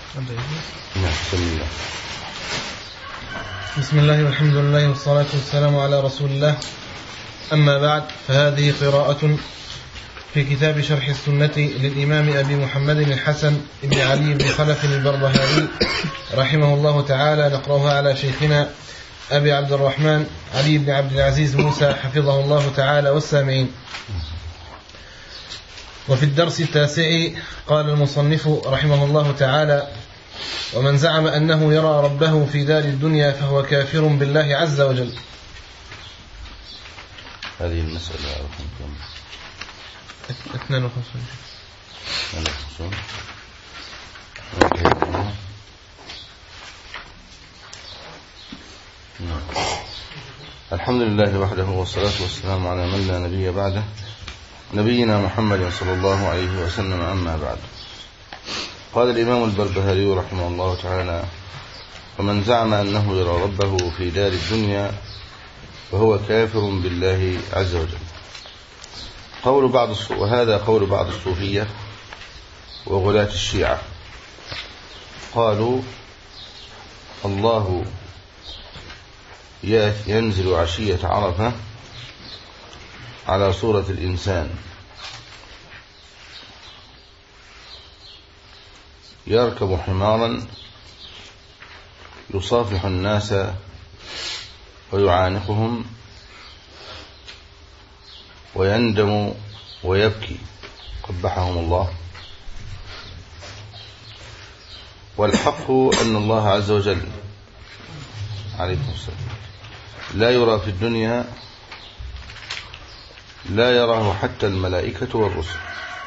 بسم الله والحمد لله والصلاة والسلام على رسول الله. أما بعد، فهذه قراءة في كتاب شرح السنة للإمام أبي محمد الحسن بن علي بن خلف البربهاري رحمه الله تعالى، نقرأها على شيخنا أبي عبد الرحمن علي بن عبد العزيز موسى حفظه الله تعالى والسامعين. وفي الدرس التاسع قال المصنف رحمه الله تعالى: ومن زعم أنه يرى ربه في دار الدنيا فهو كافر بالله عز وجل. هذه المسألة رقم كم؟ 52. الحمد لله وحده والصلاة والسلام على من لا نبي بعده، نبينا محمد صلى الله عليه وسلم. أما بعد، قال الإمام البربهاري رحمه الله تعالى: ومن زعم أنه يرى ربه في دار الدنيا فهو كافر بالله عز وجل. وهذا قول بعض الصوفية وغلاة الشيعة. قالوا: الله ينزل عشية عرفة على صورة الإنسان، يركب حمارا يصافح الناس ويعانقهم ويندم ويبكي قبحهم الله. والحق أن الله عز وجل عليكم السلام لا يرى في الدنيا، لا يراه حتى الملائكة والرسل،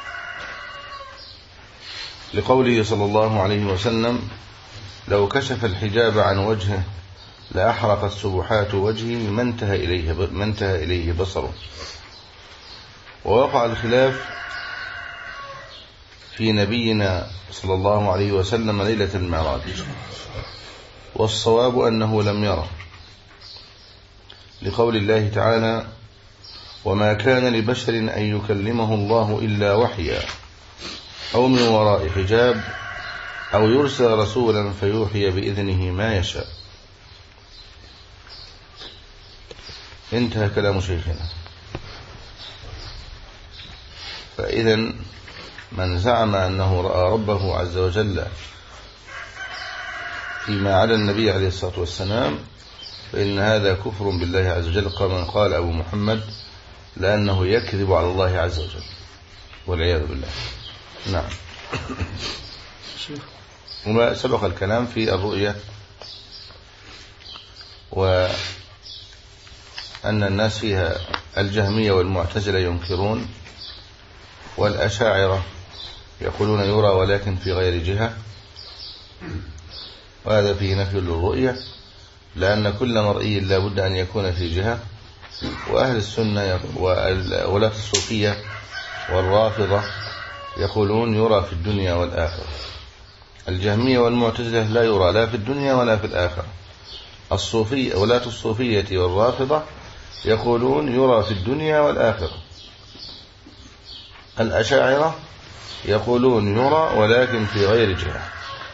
لقوله صلى الله عليه وسلم: لو كشف الحجاب عن وجهه لأحرقت سبحات وجهه ما انتهى إليه بصره. ووقع الخلاف في نبينا صلى الله عليه وسلم ليلة المعراج، والصواب أنه لم يره، لقول الله تعالى: وما كان لبشر أن يكلمه الله إلا وحيا أو من وراء حجاب أو يرسل رسولا فيوحي بإذنه ما يشاء. انتهى كلام شيخنا. فإذا من زعم أنه رأى ربه عز وجل فيما على النبي عليه الصلاة والسلام فإن هذا كفر بالله عز وجل، كما قال أبو محمد: لأنه يكذب على الله عز وجل والعياذ بالله. نعم. وما سبق الكلام في الرؤية، وأن الناس فيها الجهمية والمعتزلة ينكرون، والأشاعرة يقولون يرى ولكن في غير جهة، وهذا فيه نفي للرؤية، لأن كل مرئي لا بد أن يكون في جهة. وأهل السنة وولاة الصوفية والرافضة يقولون يرى في الدنيا والآخرة. الجهمية والمعتزلة لا يرى لا في الدنيا ولا في الآخرة. ولاة الصوفية والرافضة يقولون يرى في الدنيا والآخرة. الأشاعرة يقولون يرى ولكن في غير جهة.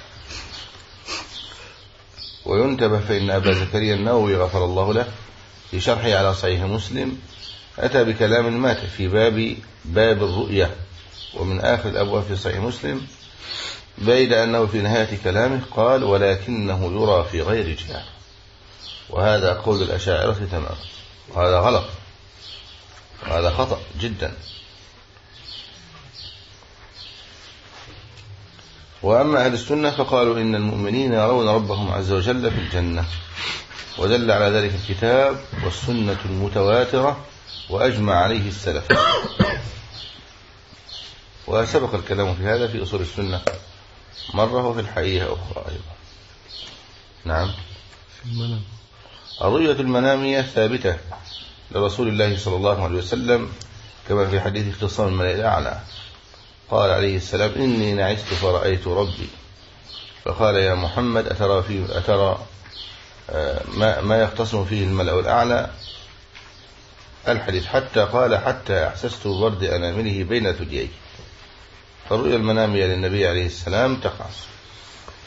وينتبه فإن أبا زكريا النووي غفر الله له في شرحه على صحيح مسلم أتى بكلام مات في باب الرؤية، ومن آخر الأبواب في صحيح مسلم، بيد أنه في نهاية كلامه قال: ولكنه يرى في غير جهة. وهذا قول الأشاعرة تماما، وهذا غلط، وهذا خطأ جدا. وأما أهل السنة فقالوا إن المؤمنين يرون ربهم عز وجل في الجنة، ودل على ذلك الكتاب والسنة المتواترة وأجمع عليه السلف. وسبق الكلام في هذا في أصول السنة مرة وفي الحقيقة أخرى أيضا. نعم. الرؤية المنامية ثابتة لرسول الله صلى الله عليه وسلم، كما في حديث اختصام الملأ الأعلى قال عليه السلام: إني نعست فرأيت ربي، فقال: يا محمد أترى ما يختصم فيه الملأ الأعلى؟ الحديث حتى أحسست برد أنامله بين ثدييه. فالرؤيا المنامية للنبي عليه السلام تقع.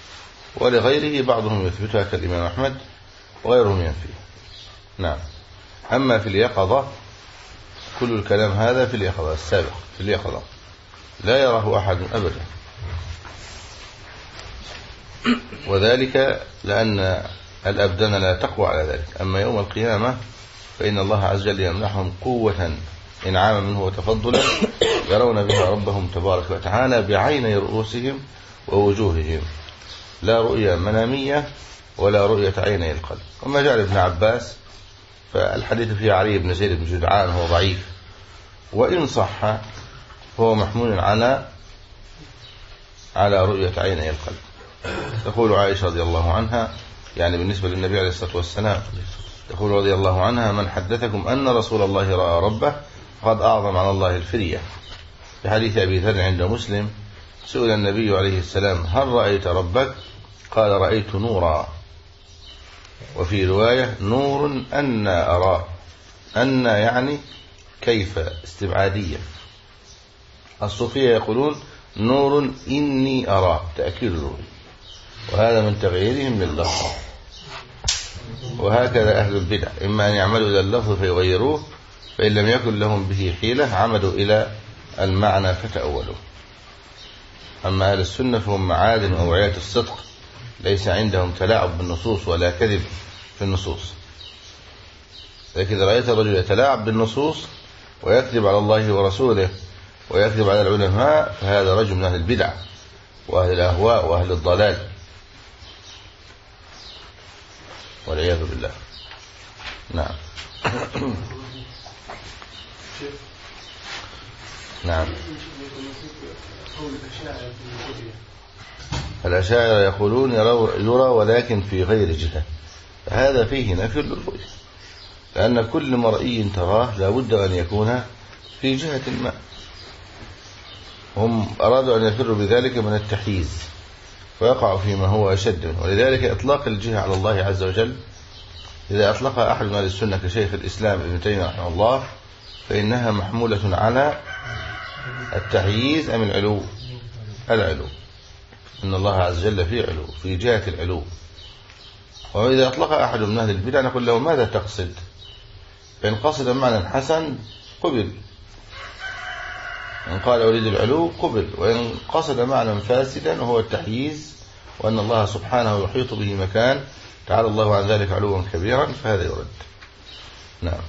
ولغيره بعضهم يثبتها كالإمام أحمد وغيرهم ينفيه. نعم. أما في اليقظة كل الكلام هذا في اليقظة السابق، في اليقظة لا يراه أحد أبدا، وذلك لأن الأبدان لا تقوى على ذلك. أما يوم القيامة فإن الله عز وجل يمنحهم قوة إنعاما منه وتفضلا يرون بها ربهم تبارك وتعالى بعيني رؤوسهم ووجوههم، لا رؤية منامية ولا رؤية عيني القلب. وما جعل ابن عباس فالحديث فيه علي بن زيد بن جدعان هو ضعيف، وإن صح فهو محمول على رؤية عيني القلب. تقول عائشة رضي الله عنها، يعني بالنسبة للنبي عليه الصلاة والسلام، تقول رضي الله عنها: من حدثكم أن رسول الله رأى ربه قد أعظم على الله الفرية. في حديث أبي ذر عند مسلم سئل النبي عليه السلام: هل رأيت ربك؟ قال: رأيت نورا. وفي رواية: نور أن أراه، أن يعني كيف، استبعادية. الصوفية يقولون نور إني أراه، تأكيد النور، وهذا من تغييرهم لللفظ. وهكذا أهل البدع إما أن يعملوا إلى اللفظ فيغيروه، فإن لم يكن لهم به حيلة عمدوا إلى المعنى فتأولوا. أما أهل السنة فهم معادن وأوعية الصدق، ليس عندهم تلاعب بالنصوص ولا كذب في النصوص. لكن إذا رأيت الرجل يتلاعب بالنصوص ويكذب على الله ورسوله ويكذب على العلماء فهذا رجل من أهل البدع وأهل الأهواء وأهل الضلال والعياذ بالله. نعم. نعم. الأشاعرة يقولون يرى ولكن في غير جهة، هذا فيه نفي للرؤية، لأن كل مرئي تراه لا بد أن يكون في جهة ما. هم أرادوا أن يفروا بذلك من التحييز ويقع فيما هو أشد منه. ولذلك إطلاق الجهة على الله عز وجل إذا أطلقها أحد من أهل السنة كشيخ الإسلام ابن تيمية رحمه الله فإنها محمولة على التحييز أم العلو؟ العلو، إن الله عز وجل في علو، في جهة العلو. وإذا أطلق أحد من أهل البدع نقول له: ماذا تقصد؟ فإن قصد معنى حسن قبل، إن قال أريد العلو قبل، وإن قصد معنى فاسدا وهو التحييز وأن الله سبحانه يحيط به مكان تعالى الله عن ذلك علوا كبيرا فهذا يرد. نعم.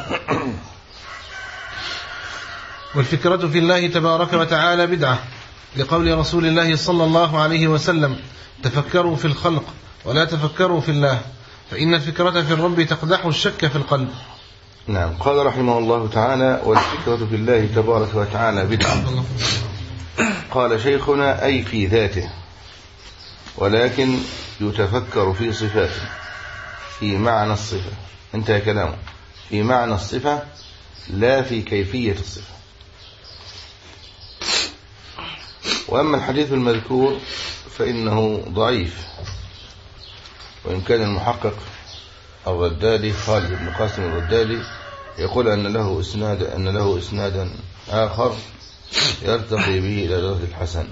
والفكرة في الله تبارك وتعالى بدعة، لقول رسول الله صلى الله عليه وسلم: تفكروا في الخلق ولا تفكروا في الله، فإن الفكرة في الرب تقدح الشك في القلب. نعم. قال رحمه الله تعالى: والفكرة في الله تبارك وتعالى بدعة. قال شيخنا: أي في ذاته، ولكن يتفكر في صفاته، في معنى الصفة. انتهى كلامه، في معنى الصفة لا في كيفية الصفة. وأما الحديث المذكور فإنه ضعيف، وإن كان المحقق الردالي خالد بن قاسم الردالي يقول أن له إسنادا آخر يرتقي به إلى درجة الحسن،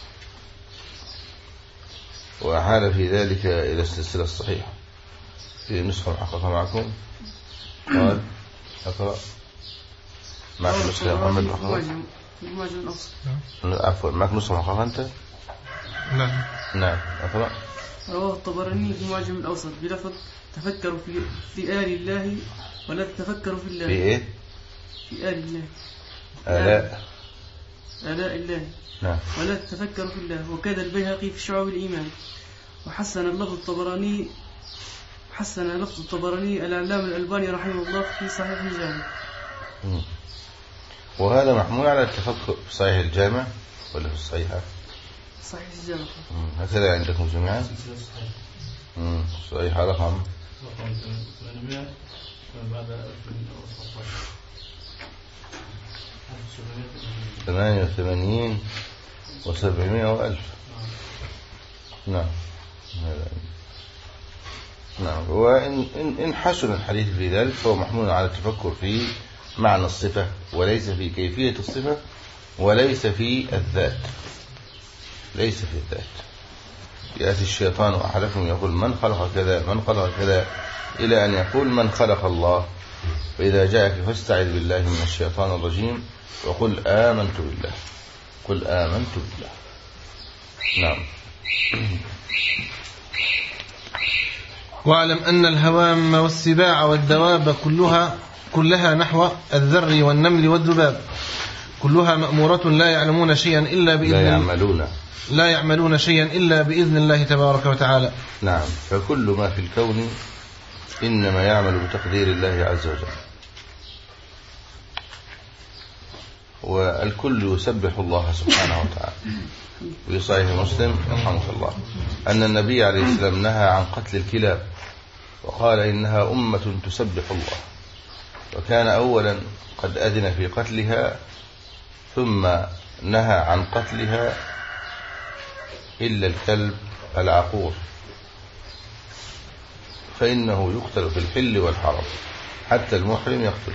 وحال في ذلك إلى السلسلة الصحيحة. في نسخة محققة معكم؟ قال أقرأ معك نسخة يا محمد محققة؟ عفوا، معك نسخة محققة أنت؟ نعم. أقرأ. رواه الطبراني في معجم الأوسط بلفظ: تفكروا في آل الله ولا تتفكروا في الله. في إيه؟ في آل الله، آلاء الله. نعم. ولا تتفكروا في الله. وكذا البيهقي في شعب الإيمان. وحسن لفظ الطبراني العلامة الألباني رحمه الله في صحيح الجامع. وهذا محمول على التفكر في صحيح الجامع ولا في الصحيحة؟ صحيح الجامع. هكذا عندكم جميعا؟ صحيحة رقم 88 و700 و1000. نعم. نعم. وإن حسن الحديث في ذلك فهو محمول على التفكر في معنى الصفة وليس في كيفية الصفة وليس في الذات، ليس في الذات. يأتي الشيطان أحدكم يقول من خلق كذا من خلق كذا إلى أن يقول من خلق الله. فإذا جاءك فاستعذ بالله من الشيطان الرجيم وقل آمنت بالله. قل آمنت بالله. نعم. واعلم أن الهوام والسباع والدواب كلها نحو الذر والنمل والذباب كلها مأمورة لا يعلمون شيئا إلا بإذن لا يعملون شيئا إلا بإذن الله تبارك وتعالى. نعم. فكل ما في الكون إنما يعمل بتقدير الله عز وجل. والكل يسبح الله سبحانه وتعالى. في صحيح مسلم رحمه الله أن النبي عليه السلام نهى عن قتل الكلاب وقال إنها أمة تسبح الله، وكان أولا قد أذن في قتلها ثم نهى عن قتلها إلا الكلب العقور فإنه يقتل في الحل والحرم، حتى المحرم يقتل.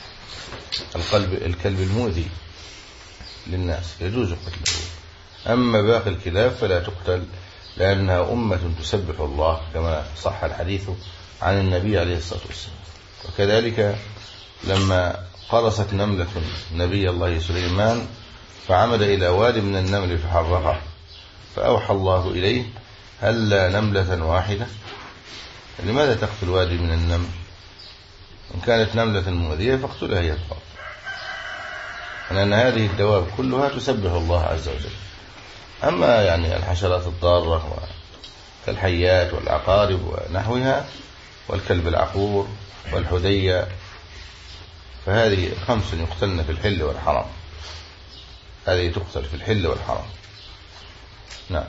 الكلب المؤذي للناس يجوز قتله، أما باقي الكلاب فلا تقتل لأنها أمة تسبح الله كما صح الحديث عن النبي عليه الصلاة والسلام. وكذلك لما قرصت نملة نبي الله سليمان فعمد إلى واد من النمل فحرقه، فأوحى الله إليه هلا نملة واحدة. لماذا تقتل وادي من النمل؟ إن كانت نملة مؤذية فاقتلها هي فقط، لأن هذه الدواب كلها تسبح الله عز وجل. أما يعني الحشرات الضارة كالحيات والعقارب ونحوها والكلب العقور والحدية فهذه 5 يقتلن في الحل والحرم. هذه تقتل في الحل والحرم. نعم.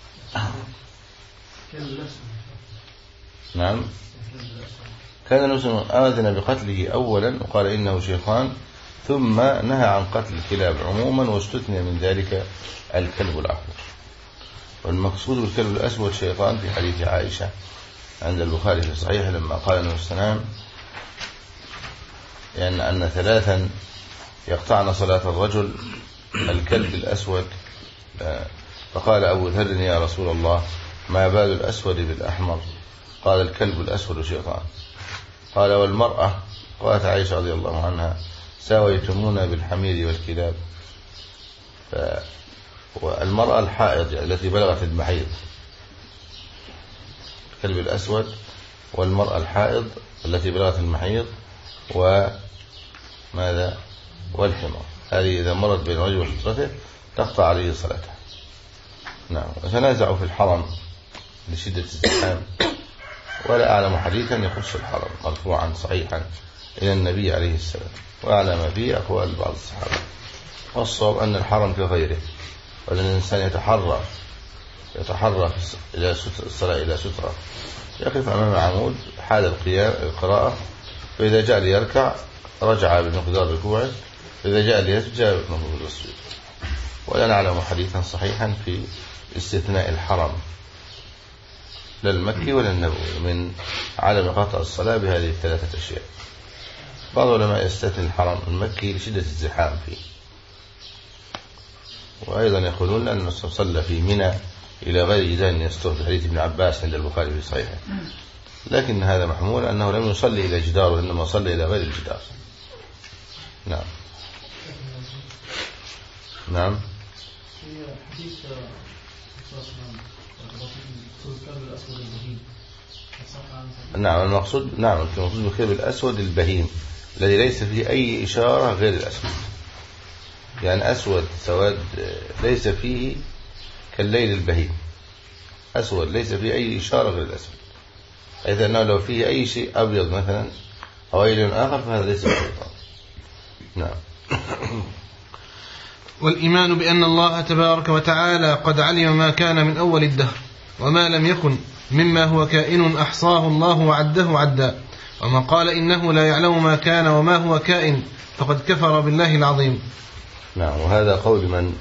نعم. كان مسلم آذن بقتله أولا وقال إنه شيطان، ثم نهى عن قتل الكلاب عموما واستثنى من ذلك الكلب العقور. والمقصود بالكلب الأسود شيطان في حديث عائشة عند البخاري في الصحيح لما قال النبي صلى الله عليه وسلم يعني أن 3 يقطعن صلاة الرجل الكلب الأسود، فقال أبو ذر يا رسول الله ما بال الأسود بالأحمر؟ قال الكلب الأسود شيطان. قال والمرأة؟ قالت عائشة رضي الله عنها ساويتمونا بالحمير والكلاب. والمرأة الحائض يعني التي بلغت المحيض، الكلب الأسود والمرأة الحائض التي بلغت المحيض وماذا والحمار، هذه إذا مرت بين رجل وسترته تقطع عليه صلاته. نعم. وتنازعوا في الحرم لشدة الزحام، ولا أعلم حديثا يخص الحرم مرفوعا صحيحا إلى النبي عليه السلام، وأعلم ما فيه أقوال بعض الصحابة. والصواب أن الحرم كغيره، وأن الإنسان يتحرى إلى الصلاة إلى سترة، يقف أمام عمود حال القراءة، فإذا جاء ليركع رجع بمقدار ركوعه، فإذا جاء ليسجد جاء بمقدار السجود. ولا نعلم حديثا صحيحا في استثناء الحرم لا المكي ولا النبوي من عدم قطع الصلاة بهذه ال3 أشياء. بعض العلماء يستثني الحرم المكي لشدة الزحام فيه، وأيضا يقولون أن الرسول صلى في منى إلى غير جدار يستر في حديث ابن عباس عند البخاري في صحيحه، لكن هذا محمول أنه لم يصلي إلى جدار وإنما صلى إلى غير الجدار. نعم. نعم. نعم المقصود بالكلب الأسود البهيم الذي ليس فيه أي إشارة غير الأسود، يعني أسود سواد ليس فيه كالليل البهيم، أسود ليس فيه أي إشارة غير الأسود، حيث أنه لو فيه أي شيء أبيض مثلا أو أي لون آخر فهذا ليس شيطان. نعم. والإيمان بأن الله تبارك وتعالى قد علم ما كان من أول الدهر وما لم يكن مما هو كائن أحصاه الله وعده عدا، ومن قال إنه لا يعلم ما كان وما هو كائن فقد كفر بالله العظيم. نعم. وهذا قول من؟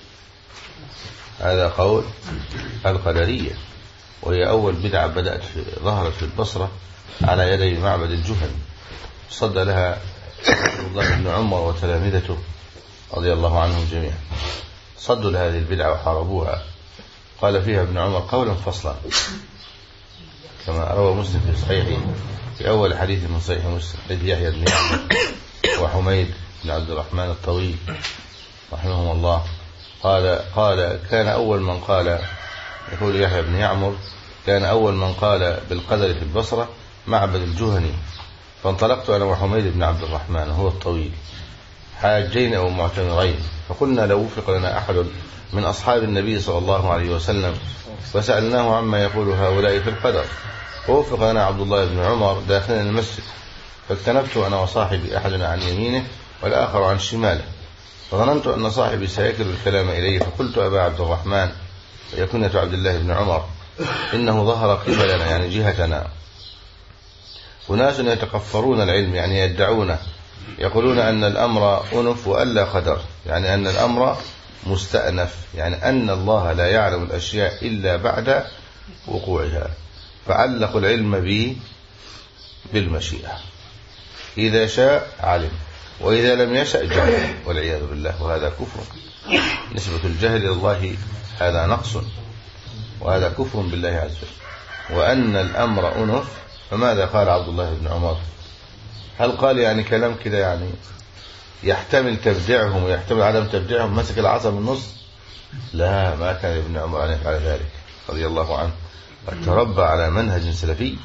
هذا قول القدرية، وهي أول بدعة ظهرت في البصرة على يدي معبد الجهني، صد لها عبد الله بن عمر وتلامذته رضي الله عنهم جميعا، صدوا لهذه البدعة وحاربوها قال فيها ابن عمر قولا فصلا، كما روى مسلم في صحيحه في أول حديث من صحيح مسلم حديث يحيى بن يعمر وحميد بن عبد الرحمن الطويل رحمهم الله. قال كان أول من قال، يقول يحيى بن يعمر، كان أول من قال بالقدر في البصرة معبد الجهني، فانطلقت أنا وحميد بن عبد الرحمن هو الطويل حاجين أو معتمرين، فقلنا لو وفق لنا أحد من أصحاب النبي صلى الله عليه وسلم فسألناه عما يقول هؤلاء في القدر، ووفق لنا عبد الله بن عمر داخلنا المسجد، فاكتنفت أنا وصاحبي أحدنا عن يمينه والآخر عن شماله، فظننت أن صاحبي سيكل الكلام إليه، فقلت أبا عبد الرحمن، يكنة عبد الله بن عمر، إنه ظهر قبلنا يعني جهتنا أناس يتقفرون العلم يعني يدعونه، يقولون أن الأمر أنف وألا قدر، يعني أن الأمر مستأنف، يعني أن الله لا يعلم الأشياء إلا بعد وقوعها، فعلقوا العلم به بالمشيئة، إذا شاء علم وإذا لم يشأ جهل والعياذ بالله، وهذا كفر. نسبة الجهل إلى الله هذا نقص، وهذا كفر بالله عز وجل. وأن الأمر أنف، فماذا قال عبد الله بن عمر؟ هل قال يعني كلام كده يعني يحتمل تبديعهم ويحتمل عدم تبديعهم، مسك العصا من النص؟ لا، ما كان ابن عمر أن يفعل ذلك رضي الله عنه، قد تربى على منهج سلفي.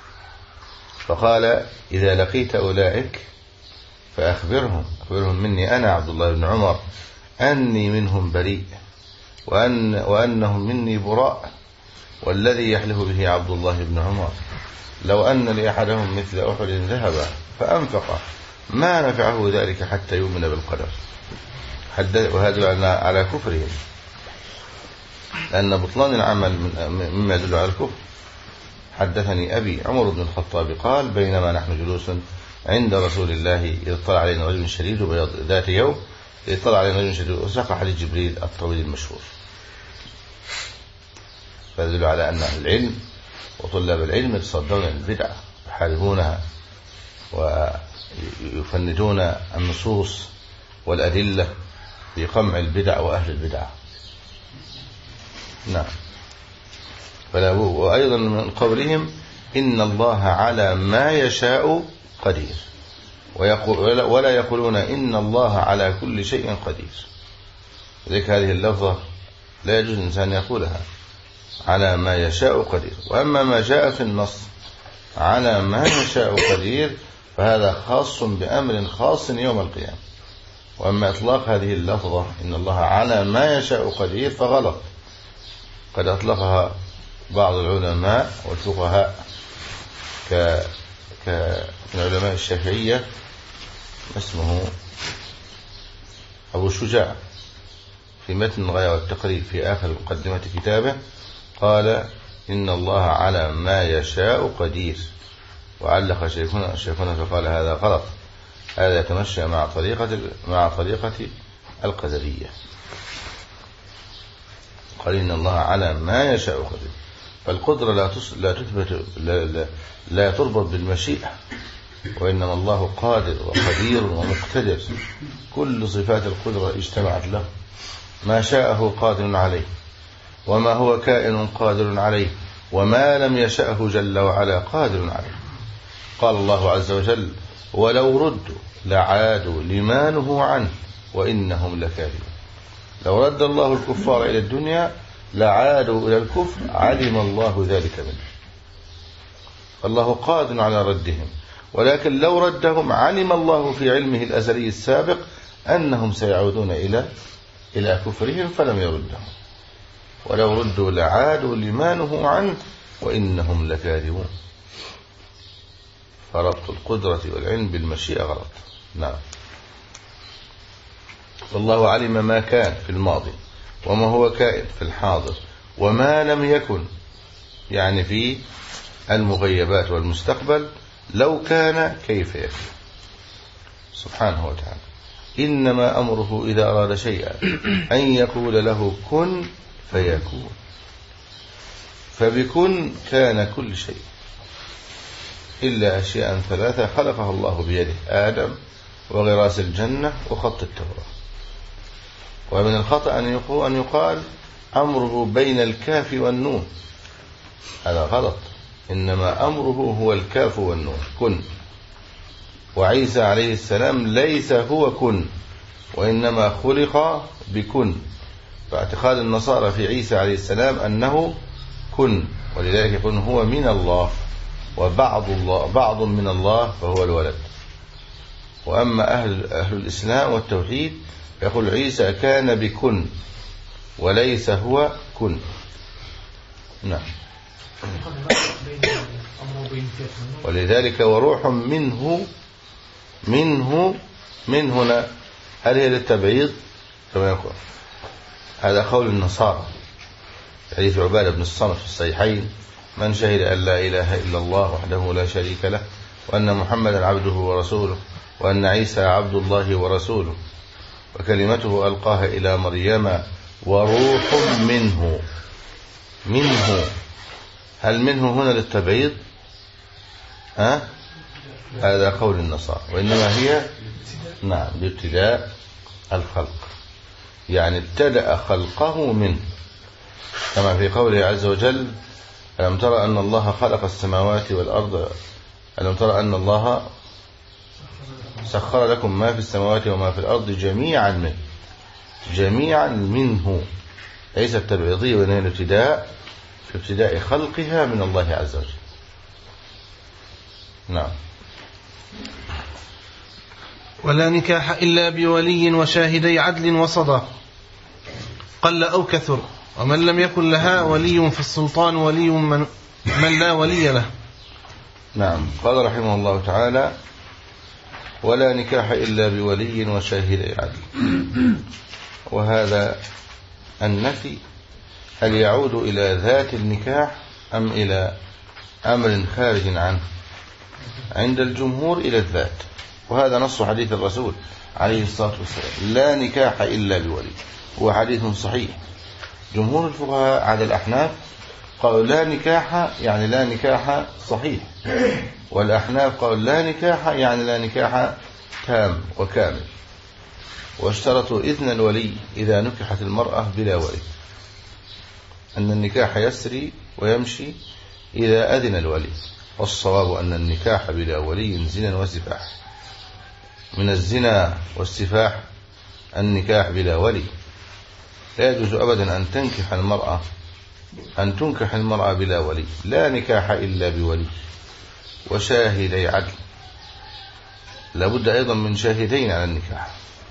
فقال إذا لقيت أولئك فأخبرهم مني أنا عبد الله بن عمر أني منهم بريء وأنهم مني براء، والذي يحلف به عبد الله بن عمر لو أن لأحدهم مثل أحد ذهبا فأنفق ما نفعه ذلك حتى يؤمن بالقدر. وهذا على كفرهم، لأن بطلان العمل مما يدل على الكفر. حدثني أبي عمر بن الخطاب قال بينما نحن جلوس عند رسول الله إذ طلع علينا رجل شديد بياض ذات يوم، إذ طلع علينا رجل شديد، وساق حديث جبريل الطويل المشهور. فيدل على أن أهل العلم وطلاب العلم يتصدون البدعة يحاربونها ويفندون النصوص والأدلة في قمع البدع وأهل البدع. نعم. وأيضا من قولهم إن الله على ما يشاء قدير، ولا يقولون إن الله على كل شيء قدير. لذلك هذه اللفظة لا يجوز الإنسان يقولها، على ما يشاء قدير. وأما ما جاء في النص على ما يشاء قدير فهذا خاص بأمر خاص يوم القيامة. وأما إطلاق هذه اللفظة إن الله على ما يشاء قدير فغلط، قد أطلقها بعض العلماء والفقهاء من علماء الشافعية اسمه أبو شجاع في متن الغاية والتقريب في آخر مقدمة كتابه قال إن الله على ما يشاء قدير، وعلق شيخنا فقال هذا غلط، هذا يتمشى مع طريقة القدرية. قال إن الله على ما يشاء قدير، فالقدرة لا تربط بالمشيئة، وإنما الله قادر وقدير ومقتدر، كل صفات القدرة اجتمعت له، ما شاءه قادر عليه، وما هو كائن قادر عليه، وما لم يشأه جل وعلا قادر عليه. قال الله عز وجل ولو ردوا لعادوا لما نهوا عنه وإنهم لكاذبون. لو رد الله الكفار إلى الدنيا لعادوا إلى الكفر علم الله ذلك منه، فالله قادر على ردهم، ولكن لو ردهم علم الله في علمه الأزلي السابق أنهم سيعودون إلى كفرهم فلم يردهم. ولو ردوا لعادوا لما نهوا عنه وإنهم لكاذبون. فربط القدرة والعلم بالمشيئة غلط. نعم. والله علم ما كان في الماضي وما هو كائن في الحاضر وما لم يكن، يعني في المغيبات والمستقبل، لو كان كيف يكون سبحانه وتعالى. إنما أمره إذا أراد شيئا أن يقول له كن فيكون، فبكن كان كل شيء إلا أشياء ثلاثة خلقها الله بيده: آدم وغراس الجنة وخط التوراة. ومن الخطأ أن يقال أمره بين الكاف والنون، هذا غلط. إنما أمره هو الكاف والنون، كن. وعيسى عليه السلام ليس هو كن، وإنما خلق بكن. فاعتقاد النصارى في عيسى عليه السلام أنه كن، ولذلك يكون هو من الله، بعض من الله فهو الولد. وأما أهل الإسلام والتوحيد يقول عيسى كان بكن وليس هو كن. نعم. ولذلك وروح منه من هنا، هل هي للتبعيض كما يقول؟ هذا قول النصارى. حديث عبادة بن الصامت في الصحيحين: من شهد أن لا إله إلا الله وحده لا شريك له وأن محمدا عبده ورسوله وأن عيسى عبد الله ورسوله وكلمته ألقاها إلى مريم وروح منه. هل منه هنا للتبعيض؟ هذا قول النصارى، وإنما هي نعم لابتداء الخلق، يعني ابتدأ خلقه منه، كما في قوله عز وجل: ألم ترى أن الله خلق السماوات والأرض، ألم ترى أن الله سخر لكم ما في السماوات وما في الأرض جميعا منه، ليس التبعيضية، وإنها الابتداء في ابتداء خلقها من الله عز وجل. نعم. ولا نكاح إلا بولي وشاهدي عدل وصداق قل أو كثر، ومن لم يكن لها ولي في السلطان ولي من لا ولي له. نعم. قال رحمه الله تعالى: ولا نكاح إلا بولي وشاهدي عدل. وهذا النفي هل يعود إلى ذات النكاح أم إلى أمر خارج عنه؟ عند الجمهور إلى الذات، وهذا نص حديث الرسول عليه الصلاة والسلام: لا نكاح إلا بولي، هو حديث صحيح. جمهور الفقهاء على الأحناف قالوا لا نكاح يعني لا نكاح صحيح، والأحناف قالوا لا نكاح يعني لا نكاح تام وكامل، واشترطوا إذن الولي إذا نكحت المرأة بلا ولي، أن النكاح يسري ويمشي إذا أذن الولي. والصواب أن النكاح بلا ولي زنا وسفاح. من الزنا والسفاح النكاح بلا ولي. لا يجوز أبدا أن تنكح المرأة بلا ولي. لا نكاح إلا بولي وشاهدي عدل. لابد أيضا من شاهدين على النكاح.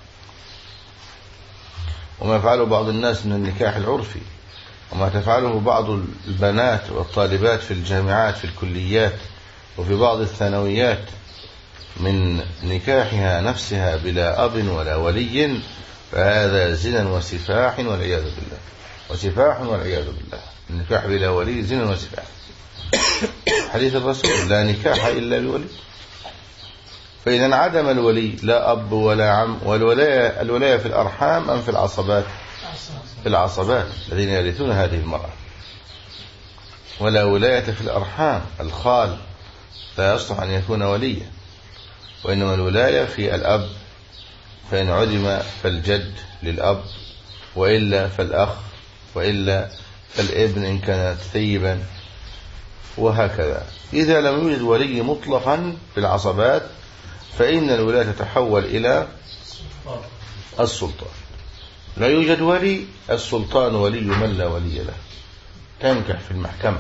وما يفعله بعض الناس من النكاح العرفي، وما تفعله بعض البنات والطالبات في الجامعات في الكليات وفي بعض الثانويات من نكاحها نفسها بلا أب ولا ولي، فهذا زنا وسفاح والعياذ بالله. النكاح بلا ولي زنا وسفاح. حديث الرسول: لا نكاح إلا بولي. فإذا انعدم الولي، لا أب ولا عم، والولاية في الأرحام أم في العصبات؟ في العصبات الذين يرثون هذه المرأة. ولا ولاية في الأرحام، الخال لا يصلح أن يكون وليا، وإنما الولاية في الأب، فإن عدم فالجد للأب، وإلا فالأخ، وإلا فالابن إن كان ثيبا، وهكذا. إذا لم يوجد ولي مطلقا في العصبات فإن الولاية تتحول إلى السلطان. لا يوجد ولي، السلطان ولي من لا ولي له، تنكح في المحكمة.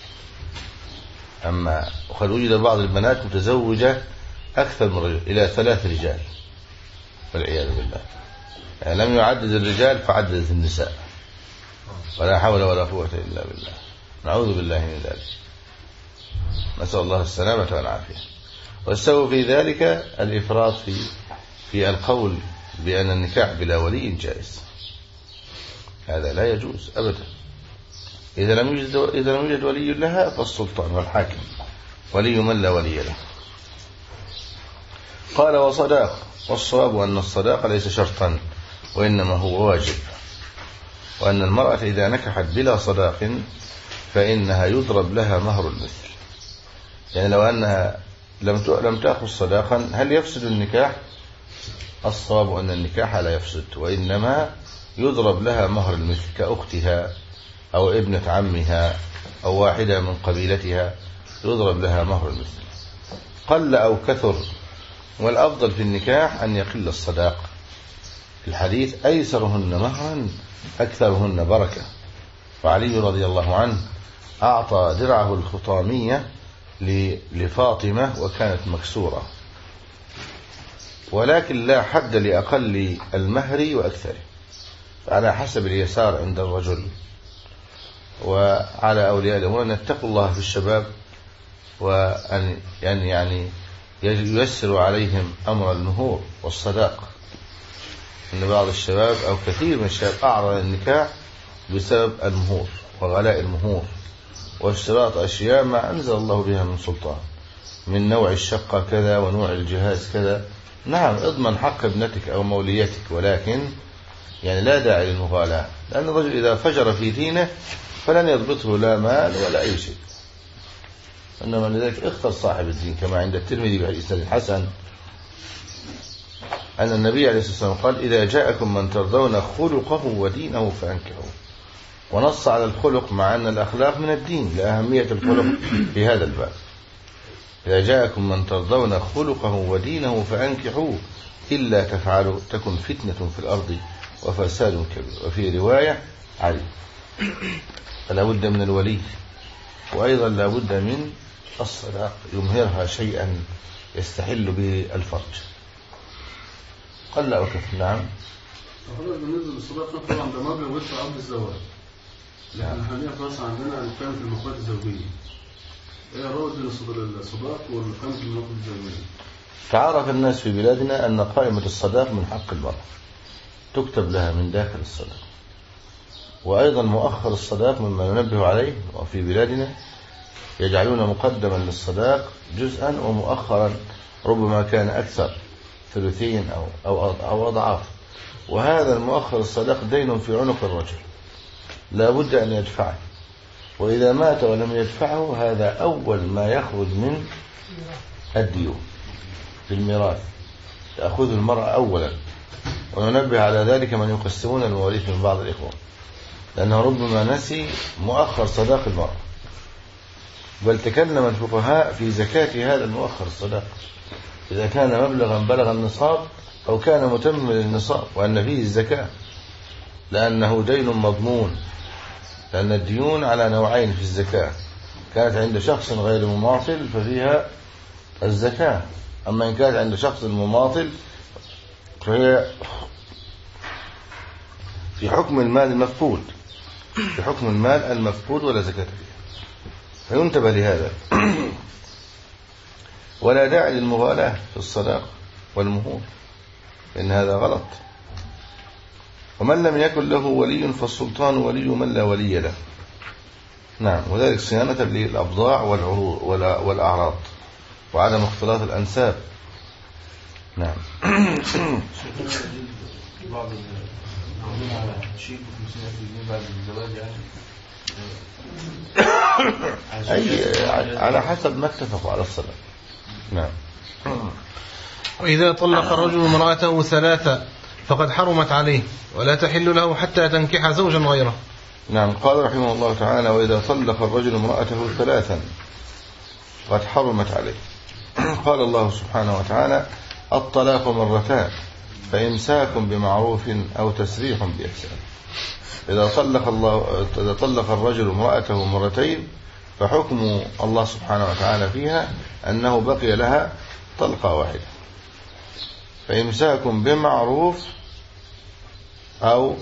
أما وقد وجد بعض البنات متزوجة أكثر من رجل، إلى 3 رجال والعياذ بالله. يعني لم يعدد الرجال فعددت النساء، ولا حول ولا قوة إلا بالله. نعوذ بالله من ذلك، نسأل الله السلامة والعافية. والسبب في ذلك الإفراط في القول بأن النكاح بلا ولي جائز. هذا لا يجوز أبدا. إذا لم يوجد ولي لها فالسلطان والحاكم ولي من لا ولي له. قال: وصداق. والصواب أن الصداق ليس شرطا، وإنما هو واجب، وأن المرأة إذا نكحت بلا صداق فإنها يضرب لها مهر المثل. يعني لو أنها لم تأخذ صداقا هل يفسد النكاح؟ الصواب أن النكاح لا يفسد، وإنما يضرب لها مهر المثل كأختها أو ابنة عمها أو واحدة من قبيلتها، يضرب لها مهر المثل قل أو كثر. والأفضل في النكاح أن يقل الصداق. في الحديث أيسرهن مهرا أكثرهن بركة. وعلي رضي الله عنه أعطى درعه الخطامية لفاطمة وكانت مكسورة، ولكن لا حد لأقل المهر وأكثره، على حسب اليسار عند الرجل. وعلى أولياء الأمور أن يتقوا الله في الشباب، وأن يعني ييسر عليهم أمر المهور والصداق. أن بعض الشباب أو كثير من الشباب أعرض النكاح بسبب المهور وغلاء المهور واشتراط أشياء ما أنزل الله بها من سلطان، من نوع الشقة كذا ونوع الجهاز كذا. نعم اضمن حق ابنتك أو موليتك، ولكن يعني لا داعي للمغالاة، لأن الرجل إذا فجر في دينه فلن يضبطه لا مال ولا أي شيء. إنما لذلك اختر صاحب الدين، كما عند الترمذي بالإسناد الحسن أن النبي عليه الصلاة والسلام قال: إذا جاءكم من ترضون خلقه ودينه فأنكحوه. ونص على الخلق، مع أن الأخلاق من الدين لأهمية الخلق في هذا الباب. إذا جاءكم من ترضون خلقه ودينه فأنكحوه إلا تفعلوا تكن فتنة في الأرض وفساد كبير. وفي رواية علي. فلا بد من الولي، وأيضا لا بد من الصداق يمهرها شيئا يستحل به الفرج قل أو كثر. نعم. بالنسبة للصداق طبعا ده مبلغ ويدفع عقد الزواج، لكن حاليا في مصر عندنا نتكلم في المقابلات الزوجية. ايه الرابط بين الصداق والقائمة في المقابلات الزوجية؟ تعرف الناس في بلادنا أن قائمة الصداق من حق المرأة، تكتب لها من داخل الصداق. وأيضا مؤخر الصداق مما ينبه عليه، وفي بلادنا يجعلون مقدما للصداق جزءا ومؤخرا ربما كان أكثر، ثلثين أو أضعاف. وهذا المؤخر الصداق دين في عنق الرجل لا بد أن يدفعه، وإذا مات ولم يدفعه هذا أول ما يخرج من الديون في الميراث، تأخذ المرأة أولا. وننبه على ذلك من يقسمون المواريث من بعض الإخوة، لأنه ربما نسي مؤخر صداق المرأة. بل تكلم الفقهاء في زكاة هذا المؤخر الصداق إذا كان مبلغا بلغ النصاب أو كان متمم للنصاب، وأن فيه الزكاة، لأنه دين مضمون. لأن الديون على نوعين في الزكاة، كانت عند شخص غير مماطل ففيها الزكاة، أما إن كانت عند شخص مماطل فهي في حكم المال المفقود، في حكم المال المفقود ولا زكاة فيها. فينتبه لهذا. ولا داعي للمغالاة في الصداق والمهور، إن هذا غلط. ومن لم يكن له ولي فالسلطان ولي من لا ولي له. نعم. وذلك صيانة للأبضاع والعروض والأعراض وعدم اختلاط الأنساب. نعم. بعض العاملين على شيك و500 بعد الزواج يعني على حسب ما اتفقوا على الصلاة. نعم. وإذا طلق الرجل امرأته 3 فقد حرمت عليه ولا تحل له حتى تنكح زوجا غيره. نعم. قال رحمه الله تعالى: وإذا طلق الرجل امرأته 3 فقد حرمت عليه. قال الله سبحانه وتعالى: الطلاق مرتان فإمساك بمعروف أو تسريح بإحسان. إذا طلق الرجل امرأته مرتين فحكم الله سبحانه وتعالى فيها أنه بقي لها طلقة واحدة، فإمساك بمعروف أو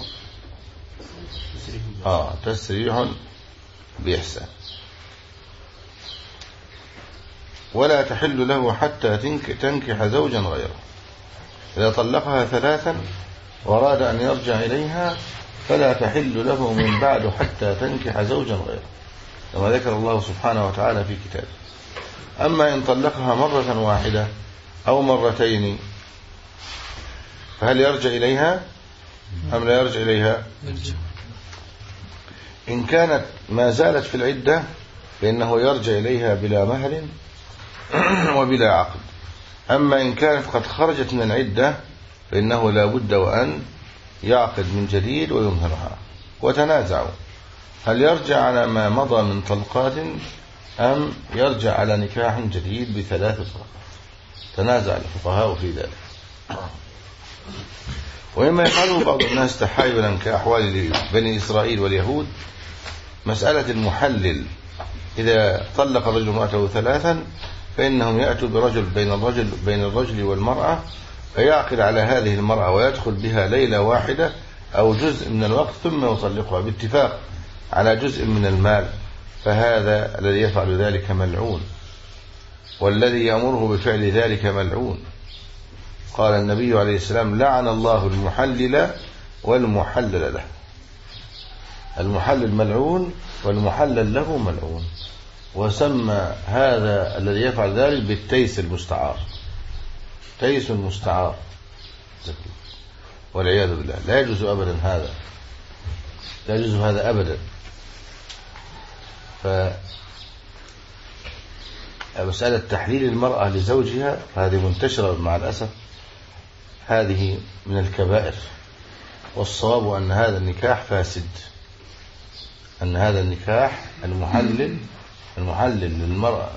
تسريح بإحسان. ولا تحل له حتى تنكح زوجا غيره. إذا طلقها 3 وأراد أن يرجع إليها فلا تحل له من بعد حتى تنكح زوجا غيره، كما ذكر الله سبحانه وتعالى في كتابه. أما إن طلقها مرة واحدة أو مرتين فهل يرجع إليها أم لا يرجع إليها؟ إن كانت ما زالت في العدة فإنه يرجع إليها بلا مهر وبلا عقد. أما إن كانت قد خرجت من العدة فإنه لا بد وأن يعقد من جديد ويمهرها. وتنازعوا هل يرجع على ما مضى من طلقات أم يرجع على نكاح جديد ب3 طلقات. تنازع الفقهاء في ذلك. وإما يفعله بعض الناس تحايلا كأحوال بني إسرائيل واليهود، مسألة المحلل إذا طلق الرجل امرأته 3 فإنهم يأتوا برجل بين الرجل والمرأة فيعقد على هذه المرأة ويدخل بها ليلة واحدة أو جزء من الوقت ثم يطلقها باتفاق على جزء من المال، فهذا الذي يفعل ذلك ملعون، والذي يأمره بفعل ذلك ملعون. قال النبي عليه السلام: لعن الله المحلل والمحلل له. المحلل ملعون والمحلل له ملعون. وسمى هذا الذي يفعل ذلك بالتيس المستعار، تيس مستعار، والعياذ بالله. لا يجوز أبدا هذا، لا يجوز هذا أبدا. فمسألة تحليل المرأة لزوجها هذه منتشرة مع الأسف، هذه من الكبائر. والصواب أن هذا النكاح فاسد، أن هذا النكاح المحلل للمرأة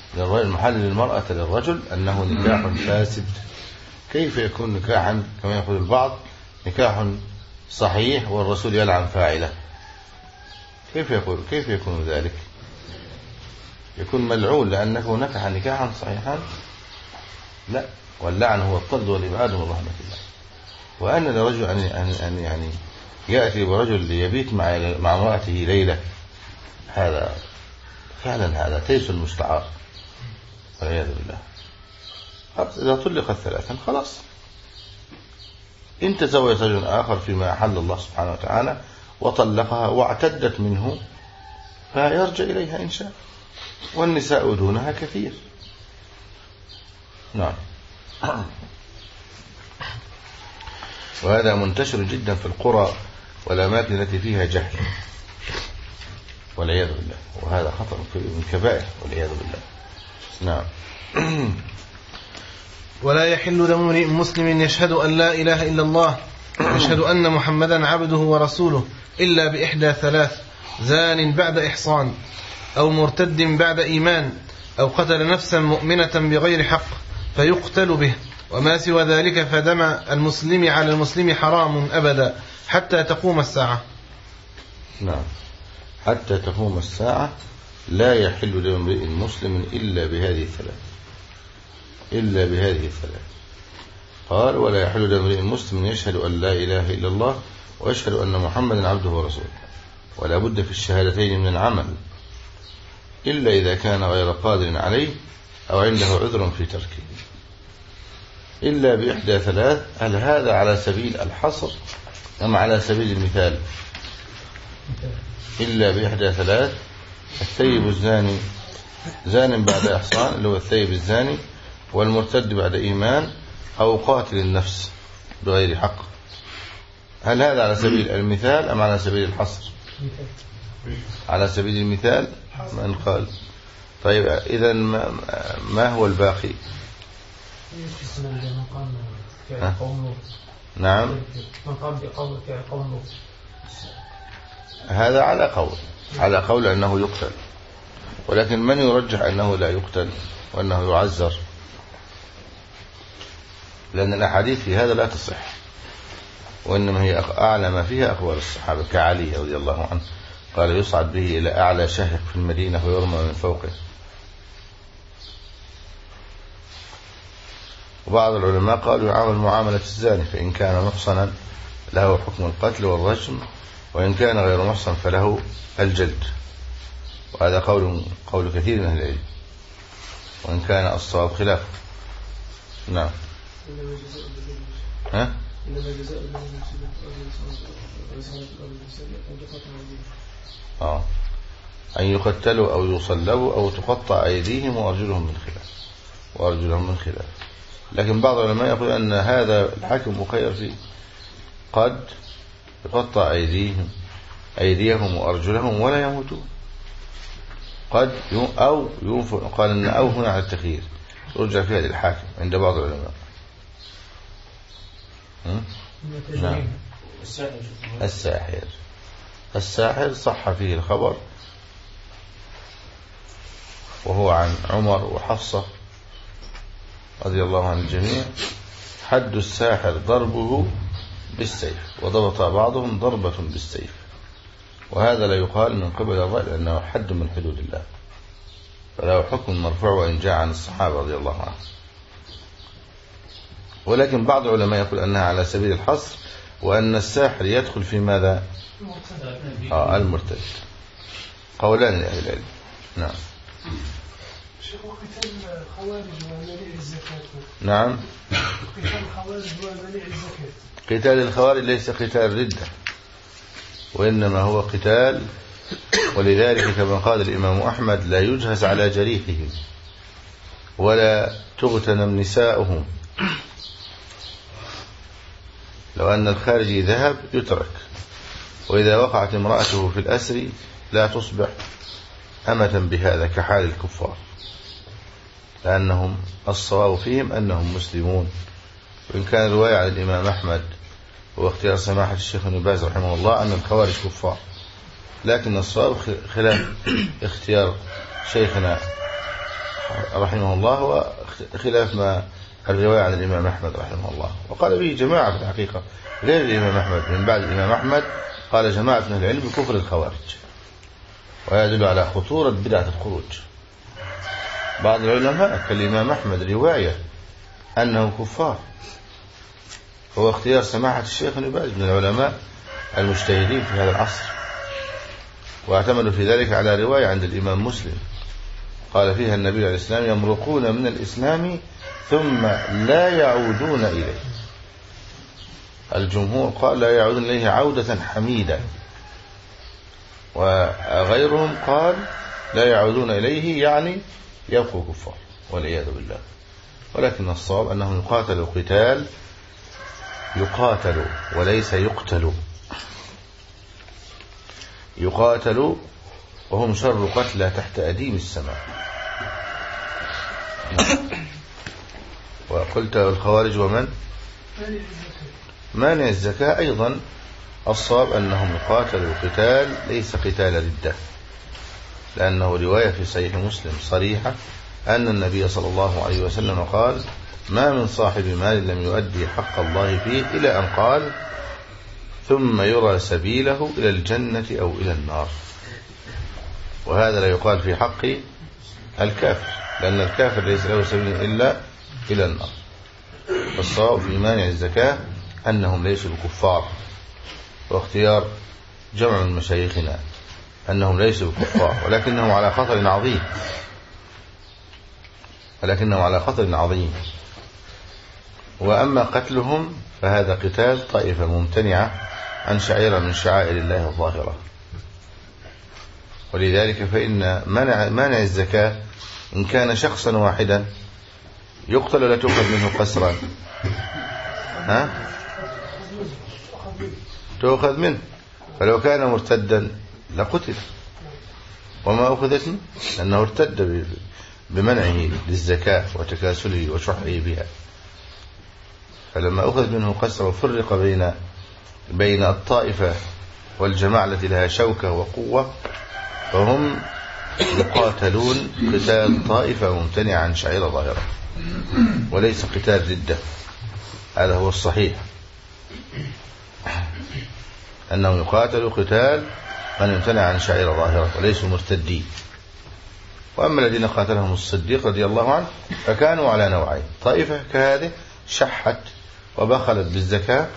للرجل أنه نكاح فاسد. كيف يكون نكاحا كما يقول البعض نكاح صحيح والرسول يلعن فاعله؟ كيف يكون ذلك؟ يكون ملعون لأنه نكح نكاحا صحيحا؟ لا، واللعن هو الطرد والإبعاد من رحمة الله. وأن لرجل أن يأتي برجل ليبيت مع امرأته ليلة، هذا فعلا هذا تيس المستعار والعياذ بالله. إذا طلقت 3 خلاص، إن تزوج رجل آخر فيما أحل الله سبحانه وتعالى وطلقها واعتدت منه فيرجع إليها إن شاء، والنساء دونها كثير. نعم. وهذا منتشر جدا في القرى والأماكن التي فيها جهل والعياذ بالله، وهذا خطر من كبائر والعياذ بالله. نعم. ولا يحل دم امرئ مسلم يشهد أن لا إله إلا الله يشهد أن محمدا عبده ورسوله إلا بإحدى 3: زان بعد إحصان، أو مرتد بعد إيمان، أو قتل نفسا مؤمنة بغير حق فيقتل به، وما سوى ذلك فدم المسلم على المسلم حرام أبدا حتى تقوم الساعة. نعم، حتى تقوم الساعة لا يحل دم امرئ مسلم إلا بهذه 3. قال: ولا يحل دم امرئ مسلم يشهد أن لا إله إلا الله ويشهد أن محمدا عبده ورسوله. ولا بد في الشهادتين من العمل إلا إذا كان غير قادر عليه أو عنده عذر في تركه. إلا بإحدى 3، هل هذا على سبيل الحصر أم على سبيل المثال؟ إلا بإحدى 3: الثيب الزاني، زان بعد إحصان اللي هو الثيب الزاني، والمرتد بعد إيمان، أو قاتل النفس بغير حق. هل هذا على سبيل المثال أم على سبيل الحصر؟ على سبيل المثال. من قال؟ طيب إذا ما هو الباقي؟ نعم، هذا على قول أنه يقتل، ولكن من يرجح أنه لا يقتل وأنه يعزر؟ لأن الأحاديث في هذا لا تصح، وإنما هي أعلى ما فيها أقوال الصحابة، كعلي رضي الله عنه قال: يصعد به إلى أعلى شهق في المدينة ويرمى من فوقه. وبعض العلماء قالوا يعامل معاملة الزاني، فإن كان محصنا له حكم القتل والرجم، وإن كان غير محصن فله الجلد. وهذا قول كثير من العلم، وإن كان الصواب خلافه. نعم. أن يقتلوا أو يصلبوا أو تقطع أيديهم وأرجلهم من خلاف. لكن بعض العلماء يقول أن هذا الحاكم مخير فيه، قد يقطع أيديهم وأرجلهم ولا يموتون، قد أو قال أن أو هنا على التخيير يرجع فيها للحاكم عند بعض العلماء. نعم. الساحر صح فيه الخبر، وهو عن عمر وحفصة رضي الله عن الجميع. حد الساحر ضربه بالسيف، وضبط بعضهم ضربة بالسيف، وهذا لا يقال من قبل الرأي لأنه حد من حدود الله، فله حكم مرفوع وإن جاء عن الصحابة رضي الله عنهم. ولكن بعض العلماء يقول أنها على سبيل الحصر، وأن الساحر يدخل في ماذا؟ المرتد. قولان لأهل العلم. نعم. قتال الخوارج ومنع الزكاة. نعم. قتال الخوارج ومنع الزكاة. قتال الخوارج ليس قتال ردة، وإنما هو قتال، ولذلك كما قال الإمام أحمد لا يجهز على جريحهم ولا تغتنم نساؤهم. لو أن الخارجي ذهب يترك، وإذا وقعت امرأته في الأسر لا تصبح أمة بهذا كحال الكفار، لأنهم الصواب فيهم أنهم مسلمون. وإن كان رواية عن الإمام أحمد واختيار سماحة الشيخ ابن باز رحمه الله أن الخوارج كفار، لكن الصواب خلاف اختيار شيخنا رحمه الله وخلاف ما الرواية عن الإمام أحمد رحمه الله. وقال به جماعة في الحقيقة غير الإمام أحمد، من بعد الإمام أحمد قال جماعة من العلم بكفر الخوارج، ويدل على خطورة بدعة الخروج. بعض العلماء كالإمام أحمد رواية أنه كفار، هو اختيار سماحة الشيخ ابن باز من العلماء المجتهدين في هذا العصر، واعتمدوا في ذلك على رواية عند الإمام مسلم قال فيها النبي عليه السلام يمرقون من الإسلام ثم لا يعودون إليه. الجمهور قال لا يعودون إليه عودة حميدة، وغيرهم قال لا يعودون إليه يعني يبقوا كفار والعياذ بالله. ولكن الصواب أنهم يقاتلوا قتال يقاتلوا وليس يقتلوا، يقاتلوا وهم شر قتلى تحت أديم السماء. وقلت الخوارج ومن مانع الزكاة أيضا الصواب أنهم يقاتلوا قتال ليس قتال ردة، لأنه رواية في صحيح مسلم صريحة أن النبي صلى الله عليه وسلم قال ما من صاحب مال لم يؤدي حق الله فيه إلى أن قال ثم يرى سبيله إلى الجنة أو إلى النار. وهذا لا يقال في حق الكافر، لأن الكافر ليس له سبيل إلا إلى النار. والصواب في مانع الزكاة أنهم ليسوا بكفار، واختيار جمع من مشايخنا أنهم ليسوا بكفار ولكنهم على خطر عظيم، وأما قتلهم فهذا قتال طائفة ممتنعة عن شعيرة من شعائر الله الظاهرة. ولذلك فإن مانع الزكاة إن كان شخصا واحدا يقتل ولا تؤخذ منه قسرا؟ تؤخذ منه، فلو كان مرتدا لقتل وما أخذت منه لأنه ارتد بمنعه للزكاة وتكاسله وشحه بها. فلما أخذ منه قسرا وفرق بين الطائفة والجماعة التي لها شوكة وقوة، فهم يقاتلون قتال طائفة ممتنعة عن شعيرة ظاهرة وليس قتال ردة. هذا هو الصحيح، أنهم يقاتلوا قتال من يمتنع عن شعيرة ظاهرة وليسوا مرتدين. وأما الذين قاتلهم الصديق رضي الله عنه فكانوا على نوعين: طائفة كهذه شحت وبخلت بالزكاة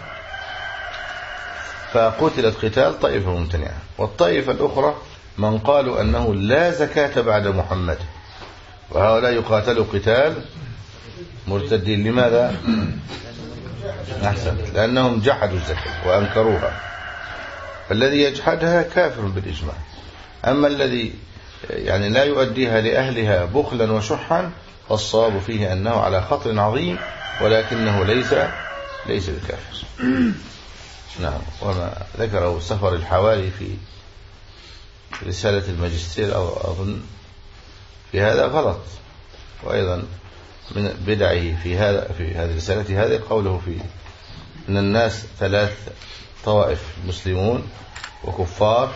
فقتلت قتال طائفة ممتنعة، والطائفة الأخرى من قالوا أنه لا زكاة بعد محمد، وهؤلاء يقاتلوا قتال مرتدين. لماذا؟ أحسن، لأنهم جحدوا الزكاة وأنكروها، فالذي يجحدها كافر بالإجماع. أما الذي يعني لا يؤديها لأهلها بخلا وشحا فالصواب فيه أنه على خطر عظيم ولكنه ليس بكافر. نعم. وما ذكره سفر الحوالي في رسالة الماجستير أو أظن في هذا غلط، وأيضا من بدعه في هذه الرسالة هذه قوله في أن الناس طوائف: مسلمون وكفار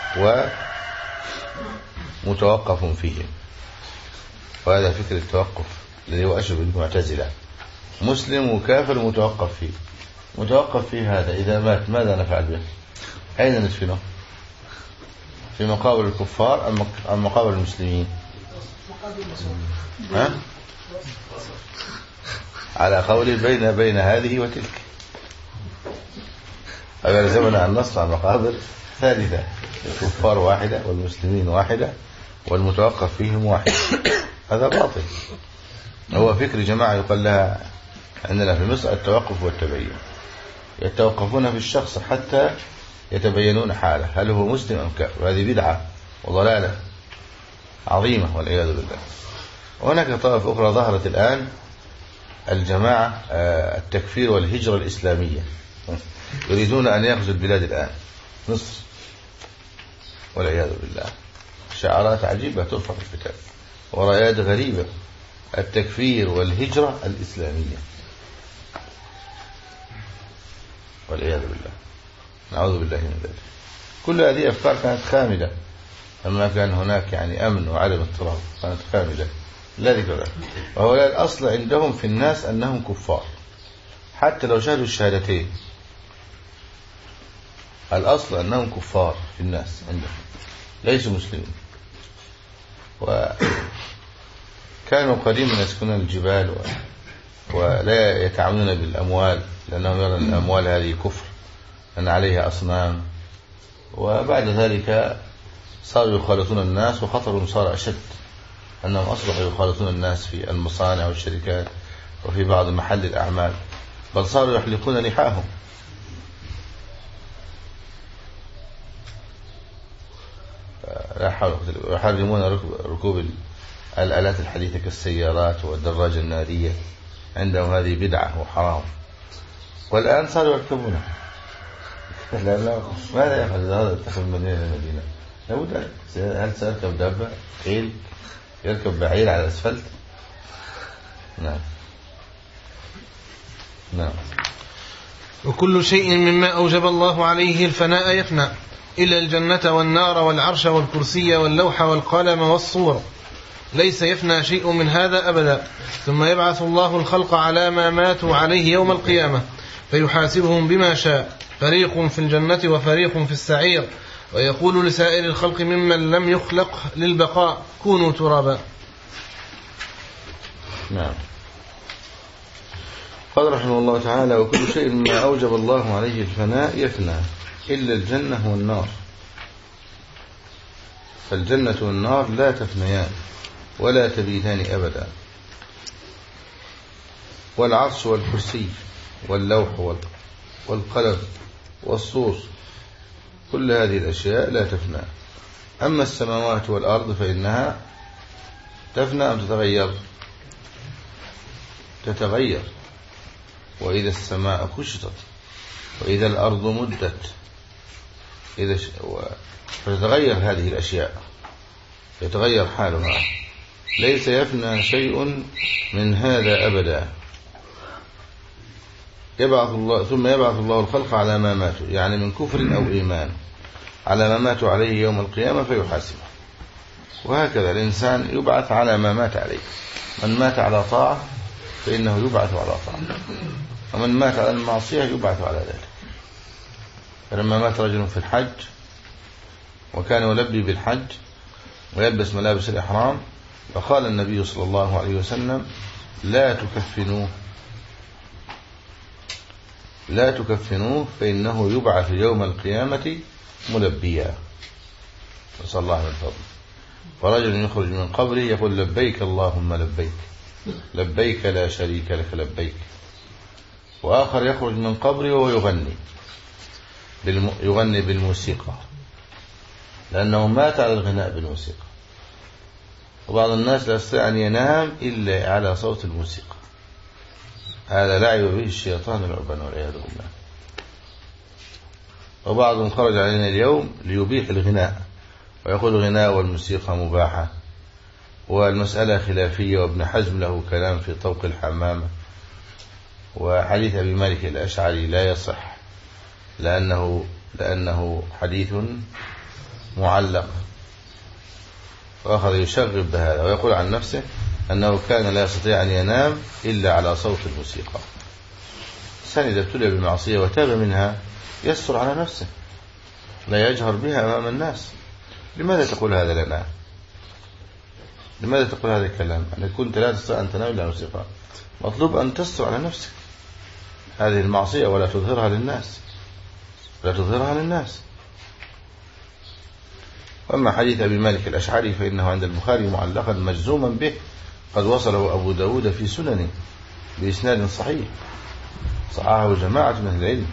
ومتوقف فيهم. وهذا فكر التوقف الذي هو أشبه بالمعتزلة: مسلم وكافر متوقف فيه. متوقف فيه هذا إذا مات ماذا نفعل به؟ أين ندفنه؟ في مقابر الكفار أم مقابر المسلمين؟ ها؟ على قول بين هذه وتلك، أو يلزمنا أن نصنع مقابر ثالثة: الكفار واحدة والمسلمين واحدة والمتوقف فيهم واحد. هذا باطل. هو فكر جماعة يقال لها عندنا في مصر التوقف والتبين. يتوقفون في الشخص حتى يتبينون حاله هل هو مسلم أم كافر. هذه بدعة وضلالة عظيمة والعياذ بالله. وهناك طائف أخرى ظهرت الآن، الجماعة التكفير والهجرة الإسلامية، يريدون أن يغزوا البلاد الآن، مصر، والعياذ بالله. شعارات عجيبة ترفع في الكتاب ورايات غريبة: التكفير والهجرة الإسلامية، والعياذ بالله، نعوذ بالله من ذلك. كل هذه أفكار كانت خامدة لما كان هناك يعني أمن وعدم اضطراب، كانت خامدة لا ذكر له. وهؤلاء الأصل عندهم في الناس أنهم كفار حتى لو شهدوا الشهادتين. الأصل أنهم كفار في الناس عندهم، ليسوا مسلمين. وكانوا قديما يسكنون الجبال ولا يتعاملون بالأموال، لأنهم يرون الأموال هذه كفر، أن عليها أصنام. وبعد ذلك صاروا يخالطون الناس، وخطرهم صار أشد، أنهم أصبحوا يخالطون الناس في المصانع والشركات وفي بعض محل الأعمال، بل صاروا يحلقون لحاهم. لا حول، يحرمون ركوب الآلات الحديثة كالسيارات والدراجة النارية، عندهم هذه بدعة وحرام. والآن صاروا يركبونها. لا ماذا يفعل هذا؟ اتخذ مدينة للمدينة لابد. هل سيركب دابة خيل؟ يركب بعير على الأسفلت؟ نعم. وكل شيء مما أوجب الله عليه الفناء يفنى إلا الجنة والنار والعرش والكرسي واللوح والقلم والصور، ليس يفنى شيء من هذا أبدا. ثم يبعث الله الخلق على ما ماتوا عليه يوم القيامة فيحاسبهم بما شاء، فريق في الجنة وفريق في السعير، ويقول لسائر الخلق ممن لم يخلق للبقاء: كونوا ترابا. نعم. قال رحمه الله تعالى: وكل شيء مما أوجب الله عليه الفناء يفنى إلا الجنة والنار. فالجنة والنار لا تفنيان ولا تبيدان أبدا. والعرش والكرسي واللوح والقلم والصور، كل هذه الأشياء لا تفنى. أما السماوات والأرض فإنها تفنى أم تتغير؟ تتغير. وإذا السماء كشطت وإذا الأرض مدت فتتغير هذه الأشياء، يتغير حالها. ليس يفنى شيء من هذا أبدا. ثم يبعث الله الخلق على ما ماتوا، يعني من كفر أو إيمان، على ما ماتوا عليه يوم القيامة فيحاسبه. وهكذا الإنسان يبعث على ما مات عليه. من مات على طاعة فإنه يبعث على طاعة، ومن مات على المعصية يبعث على ذلك. فلما مات رجل في الحج وكان يلبي بالحج ويلبس ملابس الإحرام، فقال النبي صلى الله عليه وسلم: لا تكفنوه فإنه يبعث يوم القيامة ملبيا. نسأل الله من فضله. ورجل يخرج من قبره يقول: لبيك اللهم لبيك، لبيك لا شريك لك لبيك. وآخر يخرج من قبره وهو يغني بالموسيقى، لأنه مات على الغناء بالموسيقى. وبعض الناس لا يستطيع أن ينام إلا على صوت الموسيقى. هذا لعب به الشيطان العبان والعياذ بالله. وبعضهم خرج علينا اليوم ليبيح الغناء، ويقول الغناء والموسيقى مباحة، والمسألة خلافية، وابن حزم له كلام في طوق الحمامة، وحديث أبي مالك الأشعري لا يصح، لأنه حديث معلق، وأخذ يشغب بهذا ويقول عن نفسه أنه كان لا يستطيع أن ينام إلا على صوت الموسيقى. الإنسان إذا ابتلي بالمعصية وتاب منها يستر على نفسه، لا يجهر بها أمام الناس. لماذا تقول هذا لنا؟ لماذا تقول هذا الكلام؟ أنك كنت لا تستطيع أن تنام إلا موسيقى. مطلوب أن تستر على نفسك هذه المعصية ولا تظهرها للناس، لا تظهرها للناس. وأما حديث أبي مالك الأشعري فإنه عند البخاري معلقا مجزوما به، قد وصله أبو داود في سننه بإسناد صحيح، صححه جماعة من أهل العلم.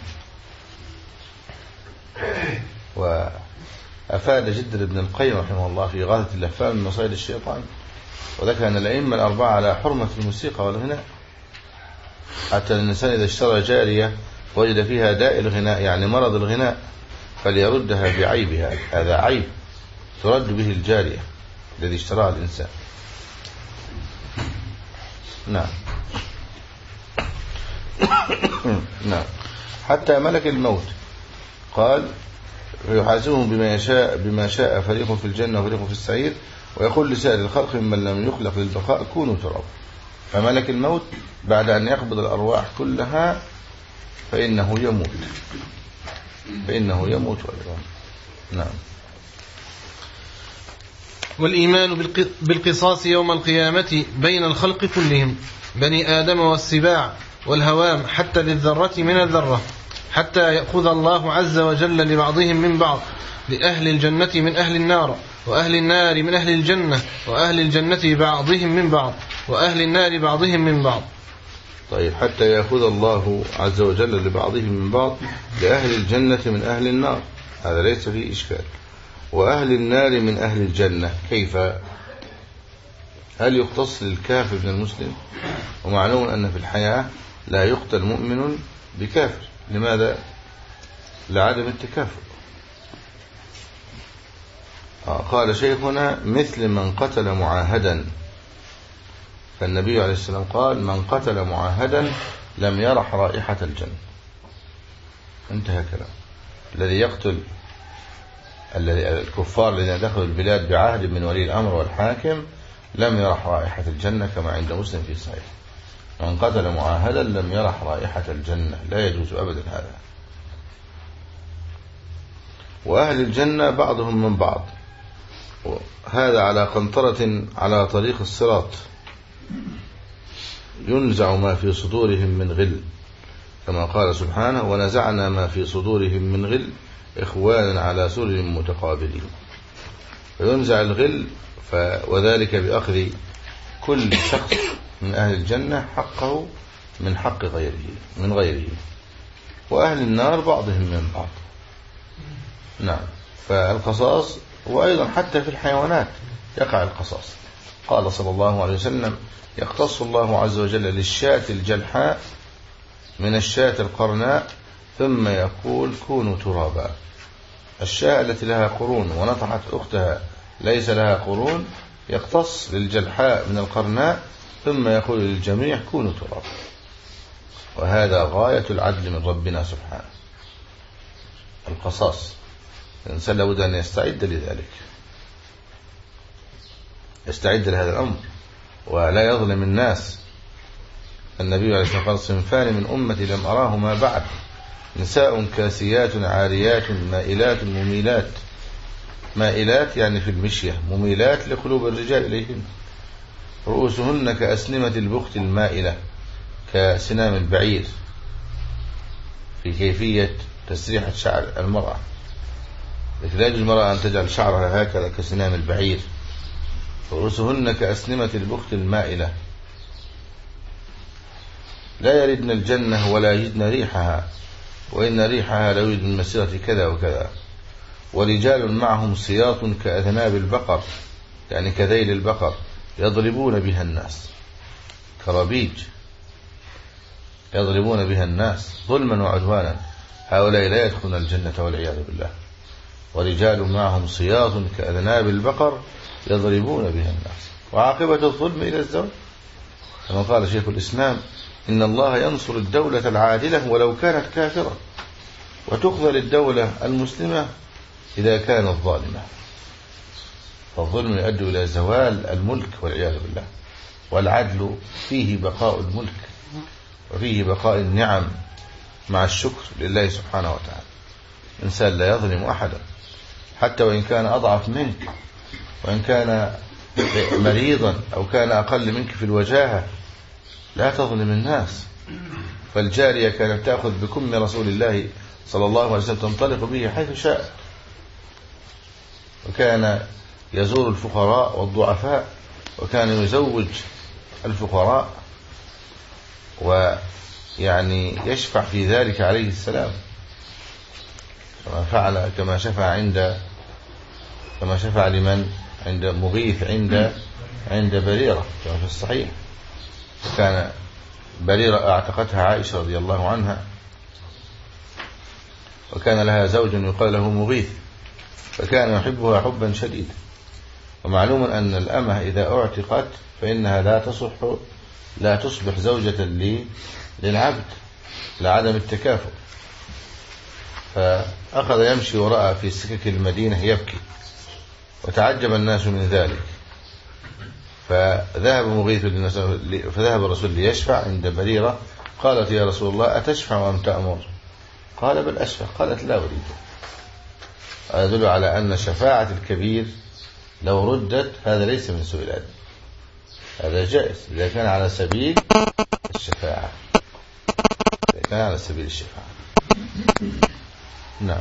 وأفاد جد ابن القيم رحمه الله في إغاثة اللهفان من مصائد الشيطان، وذكر أن الأئمة الأربعة على حرمة الموسيقى والغناء، حتى الإنسان إذا اشترى جارية وجد فيها داء الغناء يعني مرض الغناء فليردها بعيبها، هذا عيب ترد به الجارية الذي اشتراها الإنسان. نعم. نعم. حتى ملك الموت قال فيحاسبهم بما شاء فريق في الجنة وفريق في السعير، ويقول لسائر الخلق ممن لم يخلق للبقاء كونوا تراب. فملك الموت بعد أن يقبض الأرواح كلها فإنه يموت أيضا. نعم. والإيمان بالقصاص يوم القيامة بين الخلق كلهم، بني آدم والسباع والهوام حتى للذرة من الذرة، حتى يأخذ الله عز وجل لبعضهم من بعض، لأهل الجنة من أهل النار، وأهل النار من أهل الجنة، وأهل الجنة بعضهم من بعض، وأهل النار بعضهم من بعض. طيب، حتى يأخذ الله عز وجل لبعضهم من بعض، لأهل الجنة من أهل النار، هذا ليس فيه إشكال. وأهل النار من أهل الجنة، كيف؟ هل يختص للكافر من المسلم؟ ومعلوم أن في الحياة لا يقتل مؤمن بكافر. لماذا؟ لعدم التكافؤ. قال شيخنا مثل من قتل معاهدا، فالنبي عليه السلام قال من قتل معاهدا لم يرح رائحة الجنة. انتهى كلام. الذي يقتل الكفار الذين دخلوا البلاد بعهد من ولي الأمر والحاكم لم يرح رائحة الجنة، كما عند مسلم في صحيح. من قتل معاهدا لم يرح رائحة الجنة، لا يجوز أبدا هذا. وأهل الجنة بعضهم من بعض، هذا على قنطرة على طريق الصراط، ينزع ما في صدورهم من غل، كما قال سبحانه ونزعنا ما في صدورهم من غل إخوانا على سرر متقابلين. فينزع الغل، وذلك بأخذ كل شخص من أهل الجنة حقه من حق من غيره. وأهل النار بعضهم من بعض. نعم. فالقصاص، وأيضا حتى في الحيوانات يقع القصاص. قال صلى الله عليه وسلم يقتص الله عز وجل للشاة الجلحاء من الشاة القرناء ثم يقول كونوا ترابا. الشاة التي لها قرون ونطحت أختها ليس لها قرون يقتص للجلحاء من القرناء ثم يقول للجميع كونوا ترابا. وهذا غاية العدل من ربنا سبحانه، القصاص. الإنسان لابد أن يستعد لذلك، يستعد لهذا الأمر ولا يظلم الناس. النبي عليه الصلاة والسلام قال صنفان من أمتي لم أراهما بعد، نساء كاسيات عاريات مائلات مميلات. مائلات يعني في المشية، مميلات لقلوب الرجال إليهن، رؤوسهن كأسنمة البخت المائلة كسنام البعير، في كيفية تسريحة شعر المرأة. لكن لا يجوز المرأة أن تجعل شعرها هكذا كسنام البعير. رؤوسهن كأسنمة البخت المائلة، لا يردن الجنة ولا يجدن ريحها، وإن ريحها لا يوجد من مسيرة كذا وكذا. ورجال معهم سياط كأذناب البقر، يعني كذيل البقر، يضربون بها الناس، كربيج يضربون بها الناس ظلما وعدوانا. هؤلاء لا يدخلون الجنة والعياذ بالله. ورجال معهم سياط كأذناب البقر يضربون بها الناس. وعاقبة الظلم إلى الزوج، كما قال شيخ الإسلام إن الله ينصر الدولة العادلة ولو كانت كافرة. وتخذل الدولة المسلمة إذا كانت ظالمة، فالظلم يؤدي إلى زوال الملك والعياذ بالله. والعدل فيه بقاء الملك وفيه بقاء النعم مع الشكر لله سبحانه وتعالى. إنسان لا يظلم أحدا حتى وإن كان أضعف منك، وإن كان مريضا أو كان أقل منك في الوجاهة، لا تظلم الناس. فالجارية كانت تأخذ بكم رسول الله صلى الله عليه وسلم تنطلق به حيث شاء، وكان يزور الفقراء والضعفاء، وكان يزوج الفقراء ويعني يشفع في ذلك عليه السلام، كما فعل كما شفع لمن عند مغيث عند بريرة كما في الصحيح. كان بريرة اعتقتها عائشة رضي الله عنها، وكان لها زوج يقال له مغيث، فكان يحبها حبا شديدا. ومعلوم أن الأمة إذا اعتقت فإنها لا تصبح زوجة للعبد لعدم التكافؤ. فأخذ يمشي وراء في سكك المدينة يبكي، وتعجب الناس من ذلك. فذهب الرسول ليشفع عند بريرة. قالت: يا رسول الله، أتشفع أم تأمر؟ قال: بل أشفع. قالت: لا أريد. هذا يدل على أن شفاعة الكبير لو ردت هذا ليس من سوء الأدب، هذا جائز إذا كان على سبيل الشفاعة. نعم.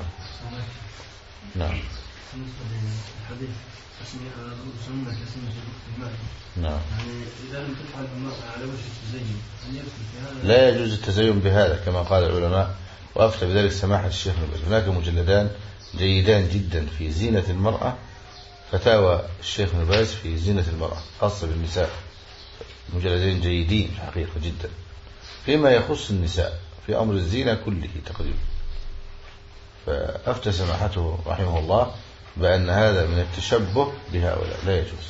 إذا لم تفعل المرأة على وجه التزين لا يجوز التزين بهذا كما قال العلماء، وأفتى بذلك سماحة الشيخ ابن باز. هناك مجلدان جيدان جدا في زينة المرأة، فتاوى الشيخ ابن باز في زينة المرأة خاصة بالنساء، مجلدين جيدين حقيقة جدا فيما يخص النساء في أمر الزينة كله تقريبا. فأفتى سماحته رحمه الله بأن هذا من التشبه بهؤلاء، لا يجوز.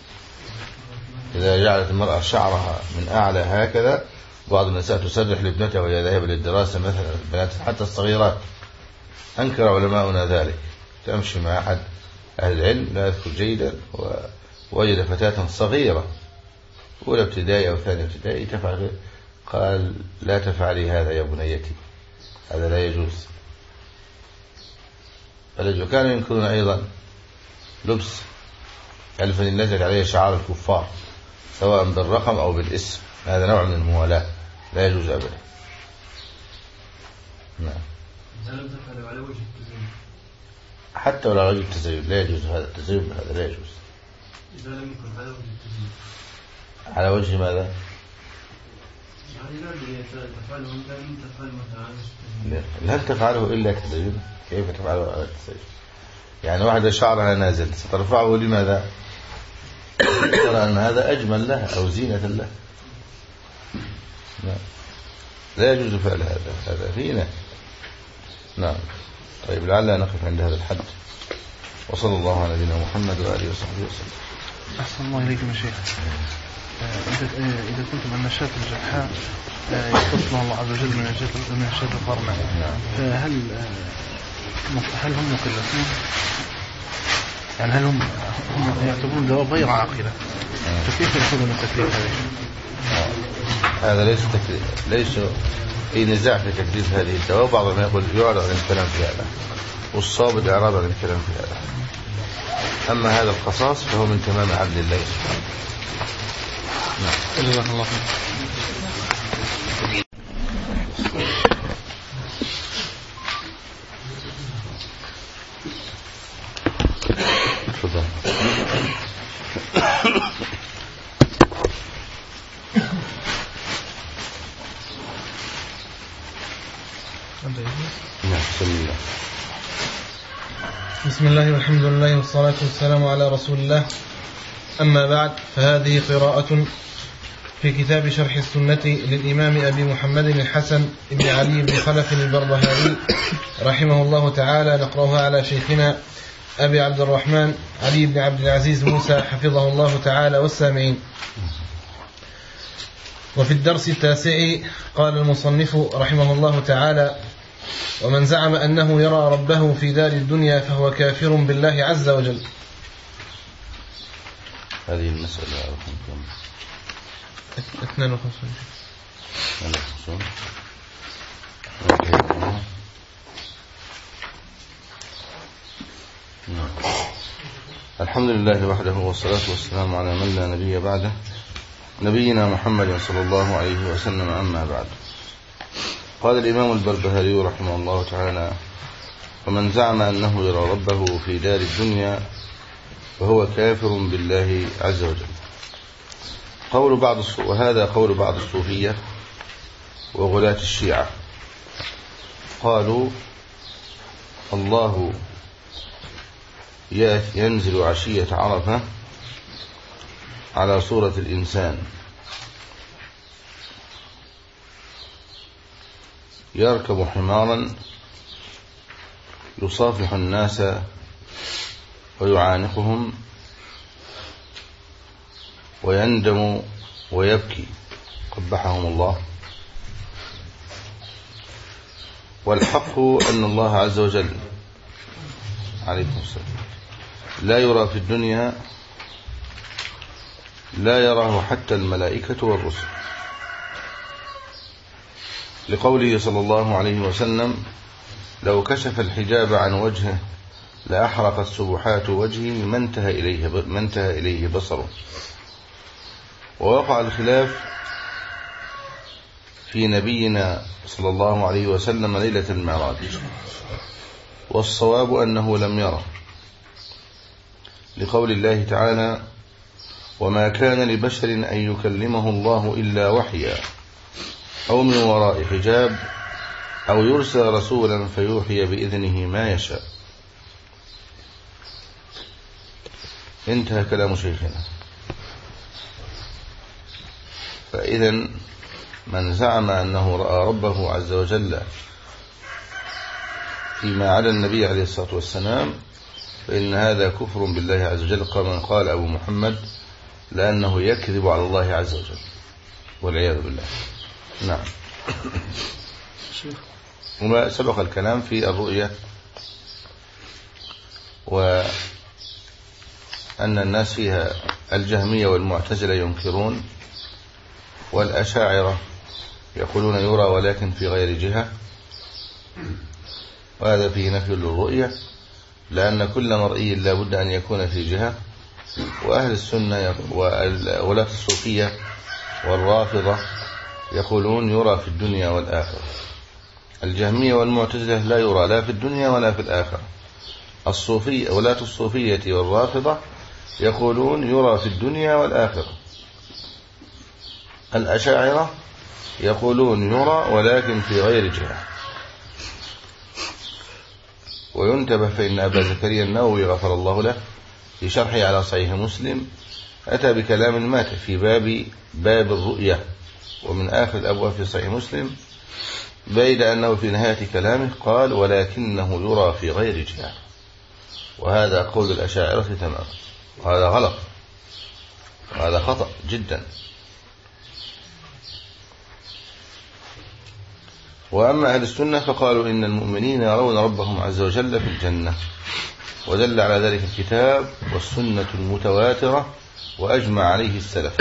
إذا جعلت المرأة شعرها من أعلى هكذا، بعض النساء تسرح لابنتها وهي ذاهبة للدراسة مثلا، البنات حتى الصغيرات، أنكر علماؤنا ذلك. تمشي مع أحد أهل العلم لا أذكر جيدا، ووجد فتاة صغيرة أولى ابتدائي أو ثانية ابتدائي تفعل، قال: لا تفعلي هذا يا بنيتي، هذا لا يجوز. كانوا ينكرون أيضا لبس الفانيلات التي عليها شعار الكفار سواء بالرقم أو بالاسم، هذا نوع من الموالاة، لا يجوز أبدا. نعم. إذا لم تفعل على وجه التزين، حتى ولا وجه التزين لا يجوز، هذا التزين بهذا لا يجوز. إذا لم يكن على وجه التزين، على وجه ماذا؟ يعني لا تفعله، لم تفعل مثلا على وجه التزين. هل تفعله إلا كتزين؟ كيف تفعله على التزين؟ يعني واحدة شعرها نازل سترفعه لماذا؟ ترى أن هذا أجمل لها أو زينة لها. نعم. لا يجوز فعل هذا فينا. نعم. طيب لعلنا نقف عند هذا الحد، وصلى الله على نبينا محمد وآله وصحبه وسلم. أحسن الله إليكم يا شيخ. إذا كنتم أن الشاة الجرحاء يخص الله عز وجل من الشاة القرنة، هل هم مكلفون؟ يعني هل هم يعتبرون دواب غير عاقلة؟ فكيف يأخذون التكليف هذا ليس تكليف، ليس في نزاع في تكليف هذه الدواب. بعضهم يقول يعرض عن الكلام في هذا، والصواب الإعراض عن الكلام في هذا. أما هذا القصاص فهو من تمام عدل الله سبحانه. نعم. جزاك الله خير. بسم الله والحمد لله والصلاة والسلام على رسول الله. أما بعد، فهذه قراءة في كتاب شرح السنة للإمام أبي محمد الحسن بن علي بن خلف البربهاري رحمه الله تعالى، نقرأها على شيخنا أبي عبد الرحمن علي بن عبد العزيز موسى حفظه الله تعالى والسامعين. وفي الدرس التاسع قال المصنف رحمه الله تعالى: ومن زعم أنه يرى ربه في دار الدنيا فهو كافر بالله عز وجل. هذه المسألة رقم كم؟ 52. الحمد لله وحده والصلاة والسلام على من لا نبي بعده نبينا محمد صلى الله عليه وسلم. أما بعد، قال الإمام البربهاري رحمه الله تعالى: ومن زعم أنه يرى ربه في دار الدنيا فهو كافر بالله عز وجل. وهذا قول بعض الصوفية وغلاة الشيعة. قالوا: الله ينزل عشية عرفة على صورة الإنسان، يركب حمارا يصافح الناس ويعانقهم ويندم ويبكي قبحهم الله. والحق أن الله عز وجل عليكم السلام لا يرى في الدنيا، لا يراه حتى الملائكة والرسل، لقوله صلى الله عليه وسلم: لو كشف الحجاب عن وجهه لأحرقت سبحات وجهه ما انتهى إليه بصره. ووقع الخلاف في نبينا صلى الله عليه وسلم ليلة المعراج، والصواب أنه لم يره، لقول الله تعالى: وما كان لبشر أن يكلمه الله إلا وحيا أو من وراء حجاب أو يرسل رسولا فيوحي بإذنه ما يشاء. انتهى كلام شيخنا. فإذا من زعم أنه رأى ربه عز وجل فيما على النبي عليه الصلاة والسلام فإن هذا كفر بالله عز وجل، كما قال أبو محمد: لأنه يكذب على الله عز وجل والعياذ بالله. نعم. وما سبق الكلام في الرؤية، وأن الناس فيها الجهمية والمعتزلة ينكرون، والأشاعرة يقولون يرى ولكن في غير جهة، وهذا فيه نفي للرؤية، لأن كل مرئي لا بد أن يكون في جهة. وأهل السنة وولاة الصوفية والرافضة يقولون يرى في الدنيا والآخرة. الجهمية والمعتزلة لا يرى لا في الدنيا ولا في الآخرة. ولاة الصوفية والرافضة يقولون يرى في الدنيا والآخرة. الأشاعرة يقولون يرى ولكن في غير جهة. وينتبه فإن أبا زكريا النووي غفر الله له في شرحه على صحيح مسلم أتى بكلام مات في باب الرؤية، ومن آخر الأبواب في صحيح مسلم، بيد أنه في نهاية كلامه قال: ولكنه يرى في غير جهة. وهذا قول الأشاعرة تماما، وهذا غلط، وهذا خطأ جدا. وأما أهل السنة فقالوا إن المؤمنين يرون ربهم عز وجل في الجنة، ودل على ذلك الكتاب والسنة المتواترة وأجمع عليه السلف.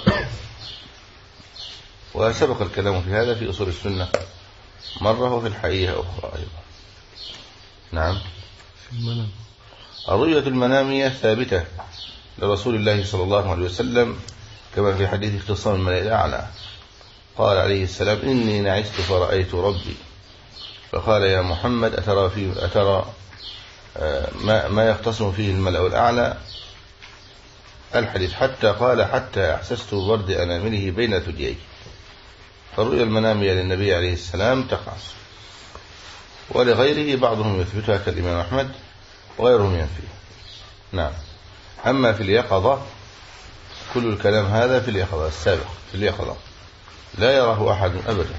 وسبق الكلام في هذا في أصول السنة مرة وفي الحقيقة أخرى أيضا. نعم. الرؤية المنامية ثابتة لرسول الله صلى الله عليه وسلم، كما في حديث اختصام الملائكة الأعلى قال عليه السلام: إني نعست فرأيت ربي، فقال: يا محمد أترى ما يختصم فيه الملأ الأعلى؟ الحديث حتى قال: حتى أحسست برد أنامله بين ثدييه. فالرؤيا المنامية للنبي عليه السلام تقع، ولغيره بعضهم يثبتها كالإمام أحمد وغيرهم ينفيه. نعم. أما في اليقظة كل الكلام هذا في اليقظة السابق، في اليقظة لا يراه أحد أبدا،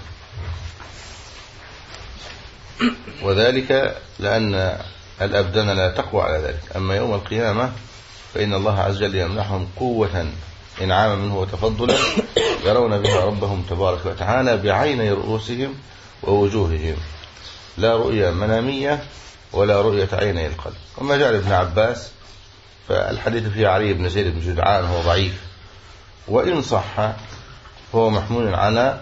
وذلك لأن الأبدان لا تقوى على ذلك. أما يوم القيامة فإن الله عز وجل يمنحهم قوة إنعاما منه وتفضلا يرون بها ربهم تبارك وتعالى بعيني رؤوسهم ووجوههم، لا رؤية منامية ولا رؤية عيني القلب. وما جاء ابن عباس فالحديث فيه علي بن زيد بن جدعان هو ضعيف، وإن صح هو محمول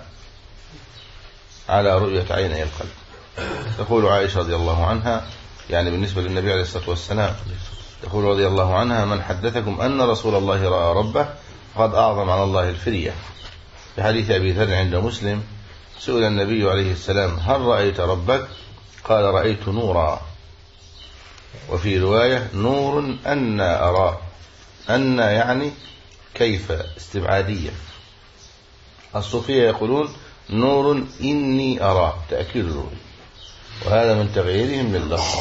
على رؤية عيني القلب. تقول عائشة رضي الله عنها، يعني بالنسبة للنبي عليه الصلاة والسلام، تقول رضي الله عنها: من حدثكم أن رسول الله رأى ربه قد أعظم على الله الفرية. في حديث أبي ذر عند مسلم سئل النبي عليه السلام: هل رأيت ربك؟ قال: رأيت نورا. وفي رواية: نور أن أراه. أن يعني كيف، استبعادية. الصوفية يقولون نور إني أراه، تأكيد الرؤية، وهذا من تغييرهم لللفظ.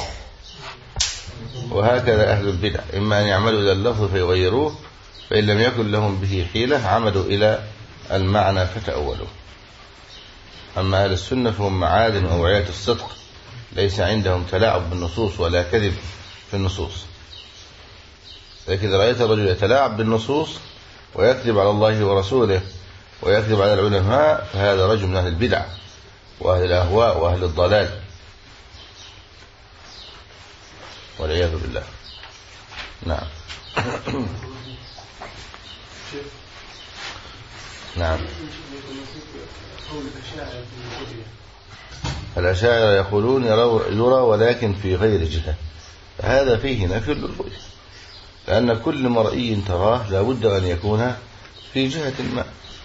وهكذا أهل البدع، إما أن يعملوا إلى اللفظ فيغيروه، فإن لم يكن لهم به حيلة عمدوا إلى المعنى فتأولوه. أما أهل السنة فهم معادن وأوعية الصدق، ليس عندهم تلاعب بالنصوص ولا كذب في النصوص. لكن إذا رأيت الرجل يتلاعب بالنصوص ويكذب على الله ورسوله ويكذب على العلماء فهذا رجل من أهل البدع وأهل الأهواء وأهل الضلال، والعياذ بالله. نعم. نعم. الأشاعرة يقولون يرى ولكن في غير جهة، هذا فيه نفي للرؤية، لأن كل مرئي تراه لابد أن يكون في جهة ما.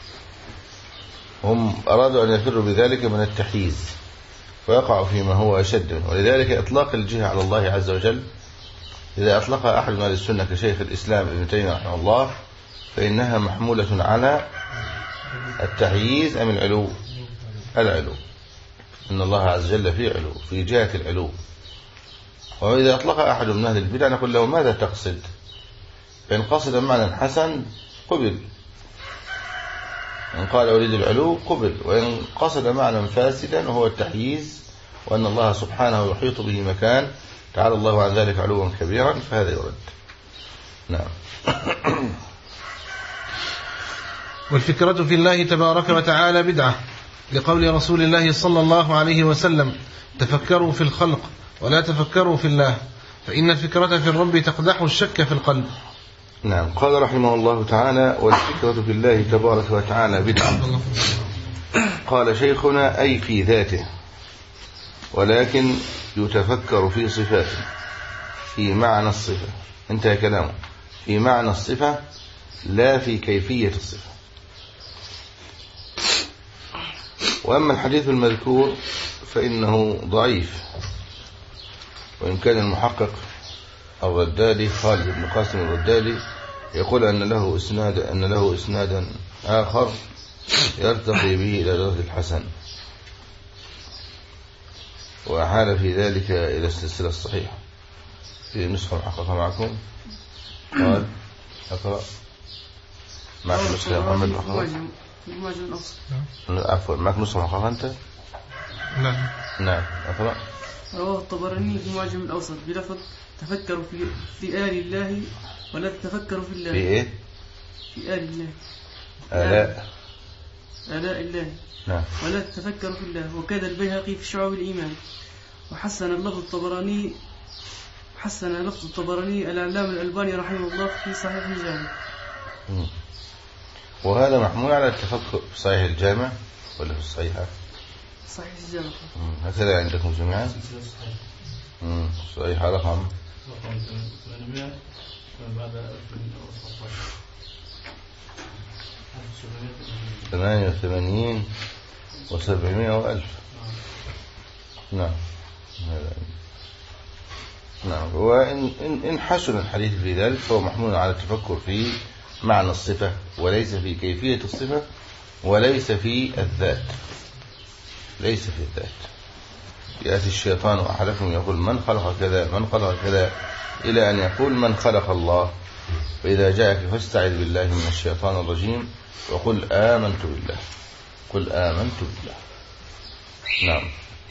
هم أرادوا أن يفروا بذلك من التحييز ويقعوا فيما هو أشد منه. ولذلك إطلاق الجهة على الله عز وجل إذا أطلقها أحد من أهل السنة كشيخ الإسلام ابن تيمية رحمه الله فإنها محمولة على التحييز أم العلو؟ العلو، إن الله عز وجل في علو، في جهة العلو. وإذا أطلق أحد من أهل البدع نقول له: ماذا تقصد؟ فإن قصد معنى حسن قبل، إن قال أريد العلو قبل، وإن قصد معنى فاسدا وهو التحييز وأن الله سبحانه يحيط به مكان تعالى الله عن ذلك علوا كبيرا فهذا يرد. نعم. والفكرة في الله تبارك وتعالى بدعة، لقول رسول الله صلى الله عليه وسلم: تفكروا في الخلق ولا تفكروا في الله، فإن الفكرة في الرب تقدح الشك في القلب. نعم. قال رحمه الله تعالى: والفكرة في الله تبارك وتعالى بدعة. قال شيخنا: أي في ذاته، ولكن يتفكر في صفاته، في معنى الصفة. انتهى كلامه، في معنى الصفة لا في كيفية الصفة. وأما الحديث المذكور فإنه ضعيف، وإن كان المحقق الردادي خالد بن قاسم الردادي يقول أن له إسنادا آخر يرتقي به إلى درجة الحسن، وأحال في ذلك إلى السلسلة الصحيحة. في نسخة محققة معكم؟ قال أقرأ معك نسخة يا محمد محققة؟ عفوا، معك نسخة محققة أنت؟ نعم. أقرأ. رواه الطبراني في معجم الأوسط بلفظ: تفكروا في آل الله ولا تتفكروا في الله. في إيه؟ في آل الله، آلاء الله. نعم. ولا تتفكروا في الله. وكذا البيهقي في شعب الإيمان. وحسن لفظ الطبراني العلامة الألباني رحمه الله في صحيح الجامع. وهذا محمول على التفكر في صحيح الجامع ولا في الصحيحة؟ صحيح الجامع. هكذا عندكم جميعا؟ صحيحة رقم 88 و700 و1000. نعم. نعم. وإن حسن الحديث في ذلك فهو محمول على التفكر في معنى الصفة وليس في كيفية الصفة وليس في الذات، ليس في الذات. يأتي الشيطان أحدكم يقول: من خلق كذا من خلق كذا، إلى أن يقول: من خلق الله. فإذا جاءك فاستعذ بالله من الشيطان الرجيم وقل آمنت بالله، قل آمنت بالله. نعم.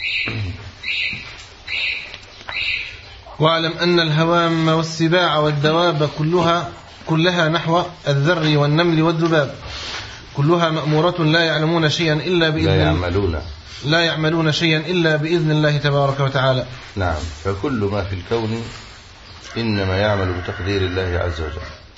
واعلم أن الهوام والسباع والدواب كلها نحو الذر والنمل والذباب، كلها مأمورة لا يعلمون شيئا إلا لا يعملون شيئا إلا بإذن الله تبارك وتعالى. نعم، فكل ما في الكون إنما يعمل بتقدير الله عز وجل.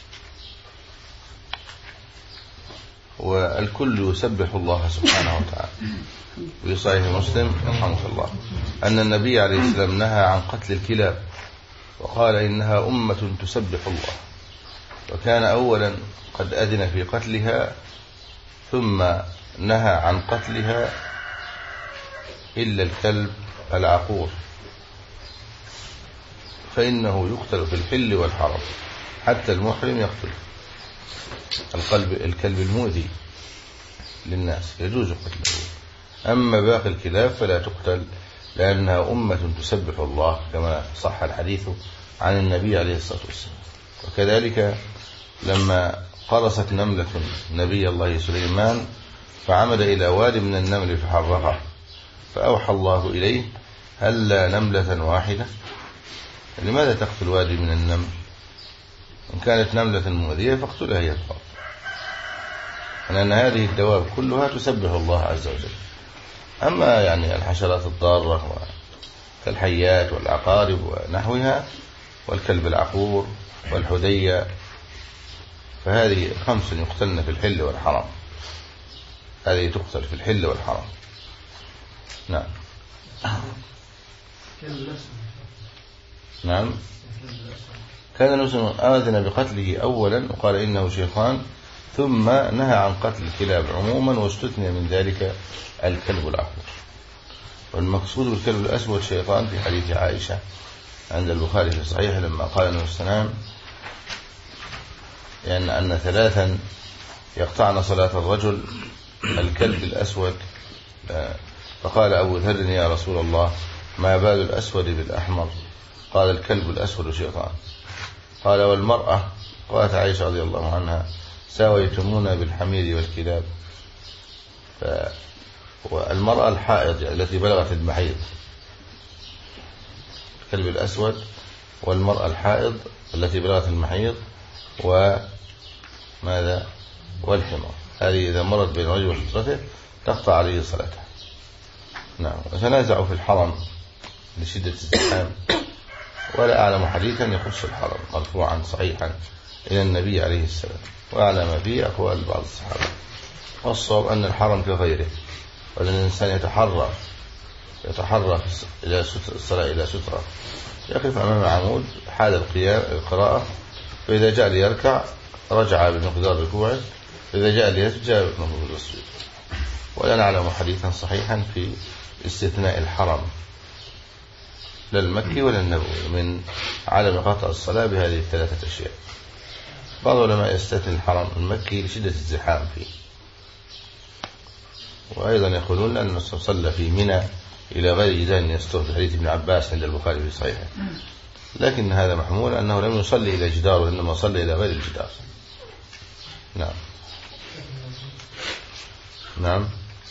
والكل يسبح الله سبحانه وتعالى. في صحيح مسلم رحمه الله أن النبي عليه السلام نهى عن قتل الكلاب وقال إنها أمة تسبح الله، وكان أولا قد أذن في قتلها ثم نهى عن قتلها إلا الكلب العقور، فإنه يقتل في الحل والحرم، حتى المحرم يقتل. الكلب المؤذي للناس يجوز قتله، أما باقي الكلاب فلا تقتل لأنها أمة تسبح الله، كما صح الحديث عن النبي عليه الصلاة والسلام. وكذلك لما قرصت نملة نبي الله سليمان فعمد إلى واد من النمل فحرقه، فأوحى الله إليه هلا نملة واحدة، لماذا تقتل وادي من النمل؟ إن كانت نملة مؤذية فاقتلها هي فقط، لأن هذه الدواب كلها تسبح الله عز وجل. أما يعني الحشرات الضارة كالحيات والعقارب ونحوها والكلب العقور والحدية فهذه 5 يقتلن في الحل والحرم، هذه تقتل في الحل والحرم. نعم. نعم، كان نسلم آذن بقتله أولا وقال إنه شيطان، ثم نهى عن قتل الكلاب عموما واستثنى من ذلك الكلب العقور. والمقصود بالكلب الأسود شيطان في حديث عائشة عند البخاري في صحيح لما قال النبي صلى الله عليه وسلم يعني أن 3 يقطعن صلاة الرجل، الكلب الأسود، فقال أبو ذر يا رسول الله ما بال الأسود بالأحمر؟ قال الكلب الأسود شيطان. قال والمرأة؟ قالت عائشة رضي الله عنها ساويتمونا بالحمير والكلاب. والمرأة الحائض التي بلغت المحيض، الكلب الأسود والمرأة الحائض التي بلغت المحيض وماذا والحمار، هذه إذا مرت بين الرجل وفطرته تقطع عليه صلاته. نعم. وتنازعوا في الحرم لشدة الزحام، ولا أعلم حديثا يخص الحرم مرفوعا صحيحا إلى النبي عليه السلام، وأعلم فيه أقوال بعض الصحابة. والصواب أن الحرم كغيره، وأن الإنسان يتحرى إلى الصلاة إلى سترة، يقف أمام عمود حال القراءة، فإذا جاء ليركع رجع بمقدار ركوعه، فإذا جاء ليسجد جاء بمقدار السجود. ولا نعلم حديثا صحيحا في استثناء الحرم لا المكي ولا النبوي من عدم قطع الصلاة بهذه ال3 أشياء. بعض العلماء يستثني الحرم المكي لشدة الزحام فيه، وأيضا يقولون أن الرسول صلى في منى إلى غير جدار يستر في حديث ابن عباس عند البخاري في صحيحه، لكن هذا محمول أنه لم يصلي إلى جدار وإنما صلى إلى غير الجدار. نعم. نعم.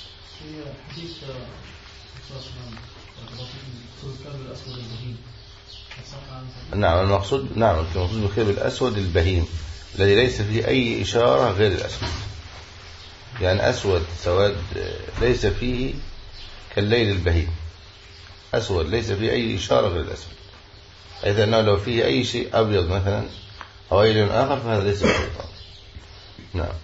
نعم المقصود بالكلب الأسود البهيم الذي ليس فيه أي إشارة غير الأسود، يعني أسود سواد ليس فيه كالليل البهيم، أسود ليس فيه أي إشارة غير الأسود، حيث أنه لو فيه أي شيء أبيض مثلا أو أي لون آخر فهذا ليس شيطان. نعم.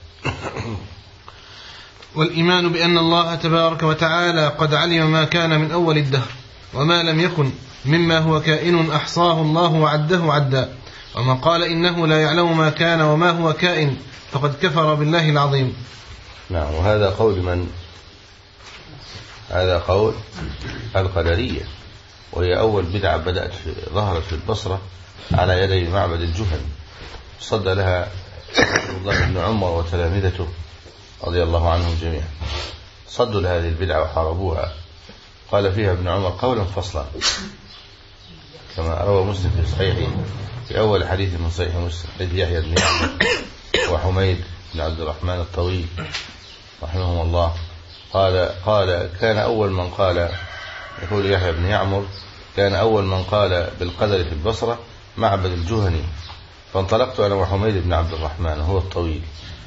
والإيمان بأن الله تبارك وتعالى قد علم ما كان من أول الدهر وما لم يكن مما هو كائن أحصاه الله وعده عدا، ومن قال إنه لا يعلم ما كان وما هو كائن فقد كفر بالله العظيم. نعم. وهذا قول من؟ هذا قول القدرية، وهي أول بدعة ظهرت في البصرة على يدي معبد الجهني، صد لها عبد الله بن عمر وتلامذته رضي الله عنهم جميعا، صدوا لهذه البدعة وحاربوها. قال فيها ابن عمر قولا فصلا، كما روى مسلم في صحيحه في أول حديث من صحيح مسلم حديث يحيى بن يعمر وحميد بن عبد الرحمن الطويل رحمهم الله. قال كان أول من قال، يقول يحيى بن يعمر، كان أول من قال بالقدر في البصرة معبد الجهني، فانطلقت أنا وحميد بن عبد الرحمن هو الطويل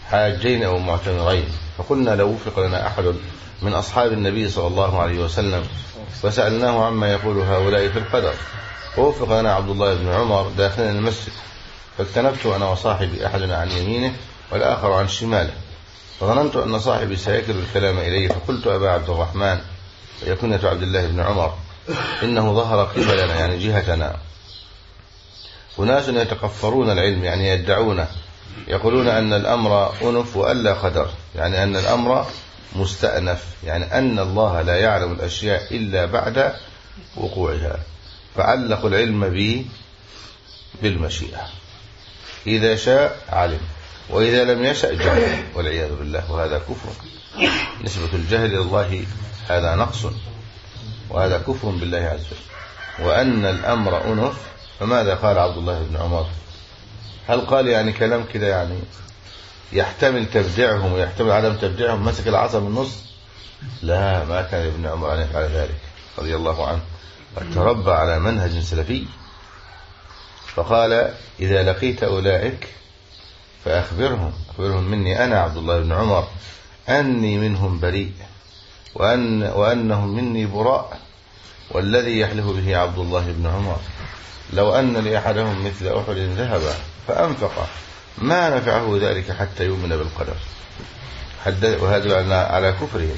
حاجين أو معتمرين، فقلنا لو وفق لنا أحد من أصحاب النبي صلى الله عليه وسلم فسألناه عما يقول هؤلاء في القدر، ووفق لنا عبد الله بن عمر داخل المسجد، فاجتنبت أنا وصاحبي أحدنا عن يمينه والآخر عن شماله، فظننت أن صاحبي سيكل الكلام إليه، فقلت أبا عبد الرحمن، يكنة عبد الله بن عمر، إنه ظهر قبلنا يعني جهتنا أناس يتقفرون العلم يعني يدعونه، يقولون أن الأمر أنف وألا قدر، يعني أن الأمر مستأنف، يعني أن الله لا يعلم الأشياء إلا بعد وقوعها، فعلقوا العلم بالمشيئة، إذا شاء علم وإذا لم يشأ جهل، والعياذ بالله، وهذا كفر. نسبة الجهل إلى الله هذا نقص، وهذا كفر بالله عز وجل. وأن الأمر أنف، فماذا قال عبد الله بن عمر؟ هل قال يعني كلام كده يعني يحتمل تبديعهم ويحتمل عدم تبديعهم، مسك العصا من النص؟ لا، ما كان ابن عمر أن يفعل ذلك رضي الله عنه، قد تربى على منهج سلفي. فقال إذا لقيت أولئك فأخبرهم مني أنا عبد الله بن عمر أني منهم بريء، وأنهم مني براء، والذي يحلف به عبد الله بن عمر لو أن لأحدهم مثل أحد ذهبا فأنفق ما نفعه ذلك حتى يؤمن بالقدر. وهذا على كفرهم،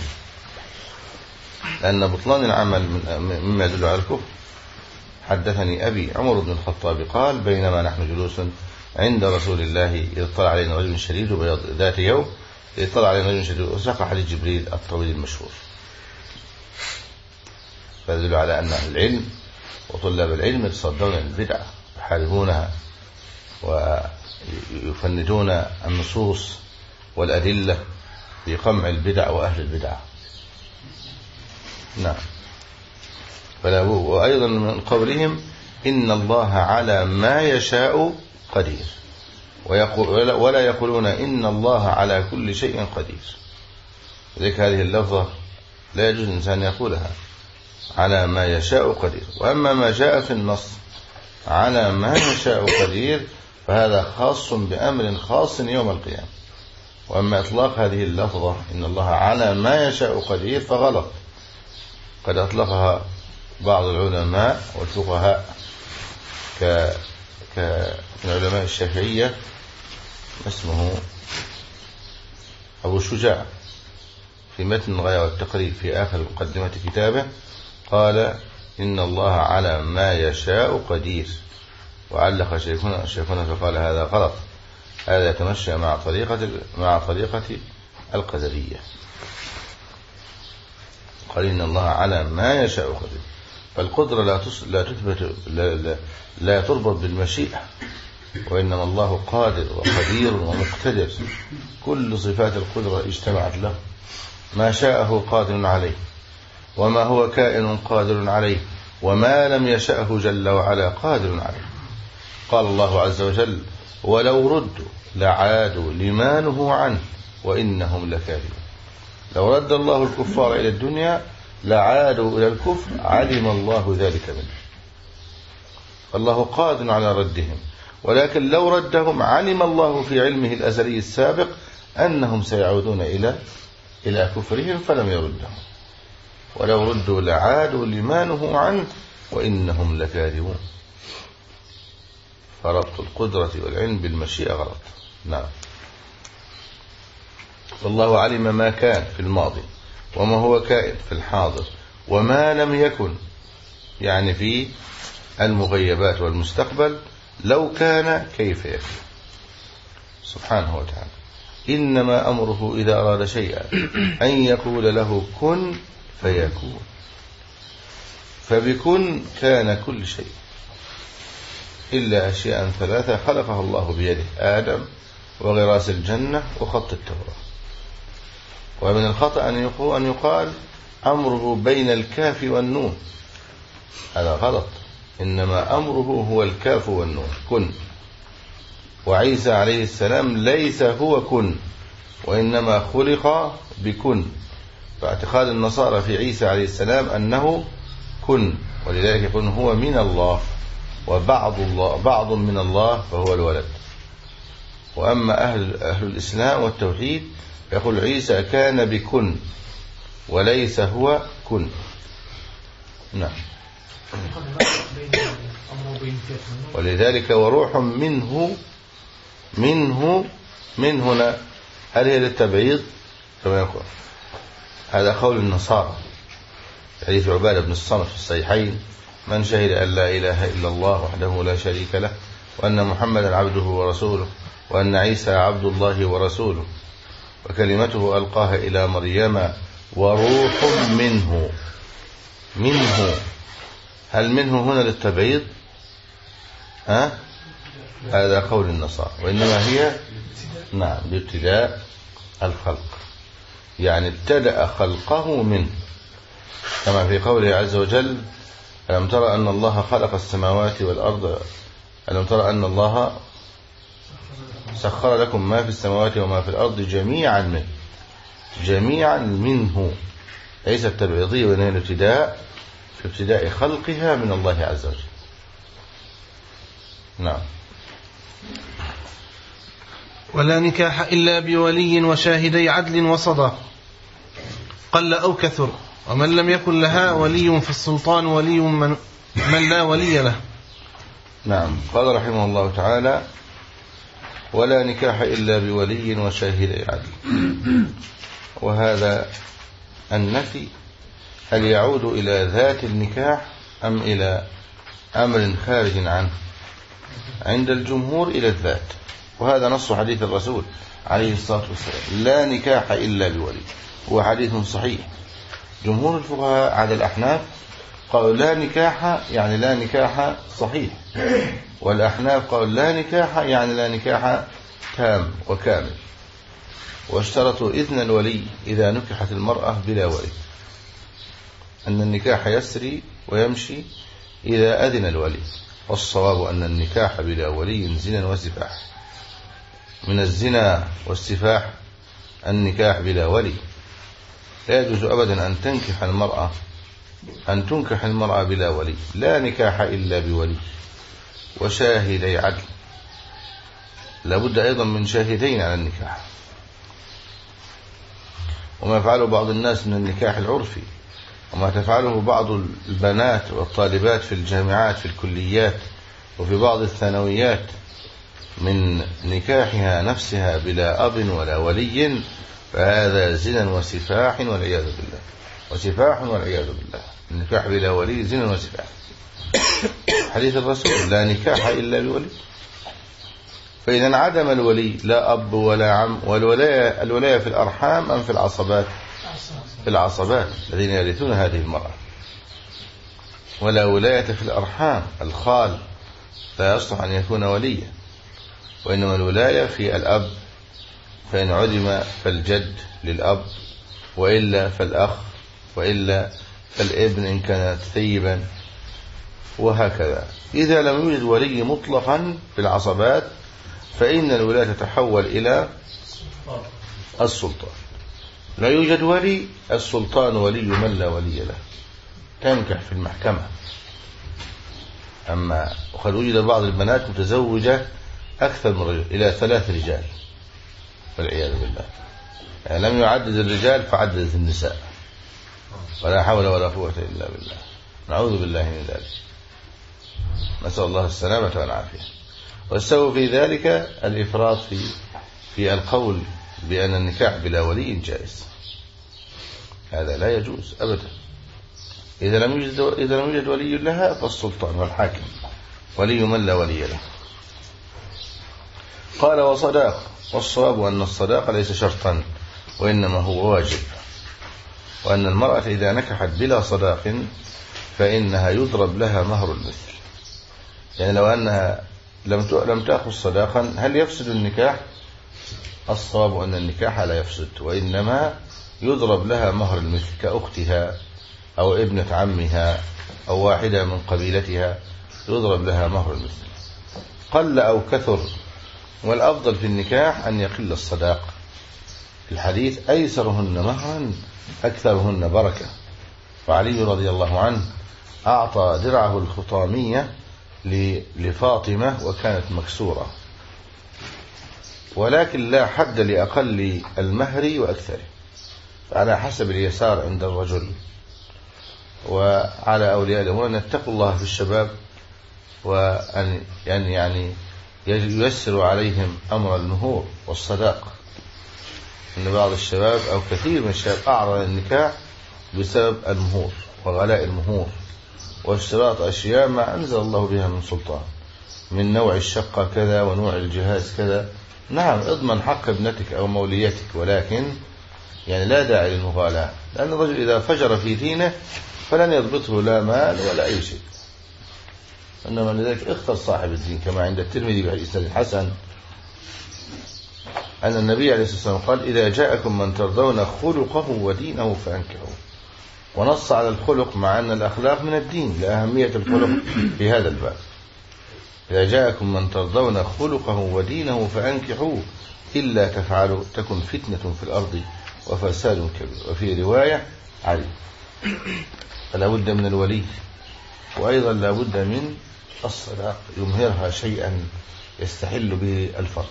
لأن بطلان العمل مما يدل على الكفر. حدثني أبي عمر بن الخطاب قال بينما نحن جلوس عند رسول الله إذ اطلع علينا رجل شديد بياض ذات يوم، إذ اطلع علينا رجل شديد، وساق حديث جبريل الطويل المشهور. فيدل على أن العلم وطلاب العلم يتصدون البدع يحاربونها ويفندون النصوص والأدلة في قمع البدع وأهل البدع. نعم. وأيضا من قولهم إن الله على ما يشاء قدير، ولا يقولون إن الله على كل شيء قدير. لذلك هذه اللفظة لا يجوز الإنسان يقولها، على ما يشاء قدير. وأما ما جاء في النص على ما يشاء قدير فهذا خاص بأمر خاص يوم القيامة. وأما إطلاق هذه اللفظة إن الله على ما يشاء قدير فغلط، قد أطلقها بعض العلماء والفقهاء كالعلماء الشافعية، اسمه أبو الشجاع في متن الغاية والتقريب في آخر مقدمة كتابه قال إن الله على ما يشاء قدير، وعلق شيخنا فقال هذا غلط، هذا يتمشى مع طريقة القدرية. قال إن الله على ما يشاء قدير، فالقدرة لا تربط بالمشيئة، وإنما الله قادر وقدير ومقتدر، كل صفات القدرة اجتمعت له، ما شاءه قادر عليه، وما هو كائن قادر عليه، وما لم يشأه جل وعلا قادر عليه. قال الله عز وجل ولو ردوا لعادوا لما نهوا عنه وإنهم لكاذبون. لو رد الله الكفار إلى الدنيا لعادوا إلى الكفر، علم الله ذلك منه، فالله قادر على ردهم، ولكن لو ردهم علم الله في علمه الأزلي السابق أنهم سيعودون إلى كفرهم فلم يردهم، ولو ردوا لعادوا لما نهوا عنه وإنهم لكاذبون. فربط القدرة والعلم بالمشيئة غلط. نعم. والله علم ما كان في الماضي وما هو كائن في الحاضر وما لم يكن، يعني في المغيبات والمستقبل، لو كان كيف يكون سبحانه وتعالى. إنما أمره إذا أراد شيئا أن يقول له كن فيكون، فبكن كان كل شيء إلا أشياء ثلاثة خلقها الله بيده: آدم وغراس الجنة وخط التوراة. ومن الخطأ أن يقال أمره بين الكاف والنون، هذا غلط، إنما أمره هو الكاف والنون كن. وعيسى عليه السلام ليس هو كن، وإنما خلق بكن، فاعتقاد النصارى في عيسى عليه السلام أنه كن، ولذلك يقول هو من الله وبعض من الله فهو الولد. وأما أهل الإسلام والتوحيد يقول عيسى كان بكن وليس هو كن. نعم. ولذلك وروح منه من هنا هل هي للتبعيض كما يقول؟ هذا قول النصارى، حديث عبادة بن الصامت في الصحيحين: من شهد أن لا إله إلا الله وحده لا شريك له وأن محمدا عبده ورسوله وأن عيسى عبد الله ورسوله وكلمته ألقاها إلى مريم وروح منه. هل منه هنا للتبعيض؟ هذا قول النصارى، وإنما هي نعم لابتداء الخلق، يعني ابتدأ خلقه منه، كما في قوله عز وجل: ألم ترى أن الله خلق السماوات والأرض، ألم ترى أن الله سخر لكم ما في السماوات وما في الأرض جميعا منه، ليس التبعيضية، وإنها الابتداء في ابتداء خلقها من الله عز وجل. نعم. ولا نكاح إلا بولي وشاهدي عدل وصداق قل أو كثر، ومن لم يكن لها ولي في السلطان ولي من لا ولي له. نعم. قال رحمه الله تعالى: ولا نكاح إلا بولي وشاهدي عدل. وهذا النفي هل يعود إلى ذات النكاح أم إلى أمر خارج عنه؟ عند الجمهور إلى الذات، وهذا نص حديث الرسول عليه الصلاة والسلام: لا نكاح إلا بولي، هو حديث صحيح. جمهور الفقهاء على الأحناف قالوا لا نكاح يعني لا نكاح صحيح، والأحناف قالوا لا نكاح يعني لا نكاح تام وكامل، واشترطوا إذن الولي إذا نكحت المرأة بلا ولي، أن النكاح يسري ويمشي إذا أذن الولي. والصواب أن النكاح بلا ولي زنا وسفاح. من الزنا والسفاح النكاح بلا ولي. لا يجوز أبدا أن تنكح المرأة بلا ولي. لا نكاح إلا بولي وشاهدي عدل. لابد أيضا من شاهدين على النكاح. وما يفعله بعض الناس من النكاح العرفي، وما تفعله بعض البنات والطالبات في الجامعات في الكليات وفي بعض الثانويات من نكاحها نفسها بلا أب ولا ولي، فهذا زنا وسفاح والعياذ بالله. النكاح بلا ولي زنا وسفاح. حديث الرسول: لا نكاح إلا بولي. فإذا انعدم الولي، لا أب ولا عم، والولاية في الأرحام أم في العصبات؟ في العصبات الذين يرثون هذه المرأة. ولا ولاية في الأرحام، الخال لا يصلح أن يكون وليا، وإنما الولاية في الأب، فإن عدم فالجد للأب، وإلا فالأخ، وإلا فالابن إن كان ثيبا، وهكذا. إذا لم يوجد ولي مطلقا في العصبات فإن الولاية تتحول إلى السلطان. لا يوجد ولي، السلطان ولي من لا ولي له، تنكح في المحكمة. أما وقد وجد بعض البنات متزوجة أكثر من رجل، إلى 3 رجال، والعياذ بالله. يعني لم يعدد الرجال فعددت النساء، ولا حول ولا قوة إلا بالله. نعوذ بالله من ذلك، نسأل الله السلامة والعافية. والسبب في ذلك الإفراط في القول بأن النكاح بلا ولي جائز. هذا لا يجوز أبدا. إذا لم يوجد ولي لها فالسلطان والحاكم ولي من لا ولي له. قال: وصداق. والصواب أن الصداق ليس شرطا، وإنما هو واجب، وأن المرأة إذا نكحت بلا صداق فإنها يضرب لها مهر المثل. يعني لو أنها لم تأخذ صداقا هل يفسد النكاح؟ الصواب أن النكاح لا يفسد، وإنما يضرب لها مهر المثل، كأختها أو ابنة عمها أو واحدة من قبيلتها، يضرب لها مهر المثل قل أو كثر. والأفضل في النكاح أن يقل الصداق. في الحديث: أيسرهن مهرا أكثرهن بركة. وعلي رضي الله عنه أعطى درعه الخطامية لفاطمة وكانت مكسورة، ولكن لا حد لأقل المهر وأكثره، فعلى حسب اليسار عند الرجل. وعلى أولياء الأمور أن يتقوا الله في الشباب، وأن يعني ييسر عليهم أمر المهور والصداق. أن بعض الشباب أو كثير من الشباب أعرض النكاح بسبب المهور وغلاء المهور واشتراط أشياء ما أنزل الله بها من سلطان، من نوع الشقة كذا ونوع الجهاز كذا. نعم اضمن حق ابنتك أو موليتك، ولكن يعني لا داعي للمغالاة، لأن الرجل إذا فجر في دينه فلن يضبطه لا مال ولا أي شيء. إنما لذلك اختر صاحب الدين، كما عند الترمذي بالإسناد الحسن أن النبي عليه الصلاة والسلام قال: إذا جاءكم من ترضون خلقه ودينه فأنكحوه. ونص على الخلق مع أن الأخلاق من الدين لأهمية الخلق في هذا الباب. إذا جاءكم من ترضون خلقه ودينه فأنكحوه إلا تفعلوا تكن فتنة في الأرض وفساد كبير. وفي رواية علي. فلا بد من الولي، وأيضا لا بد من الصداق يمهرها شيئا يستحل به الفرج.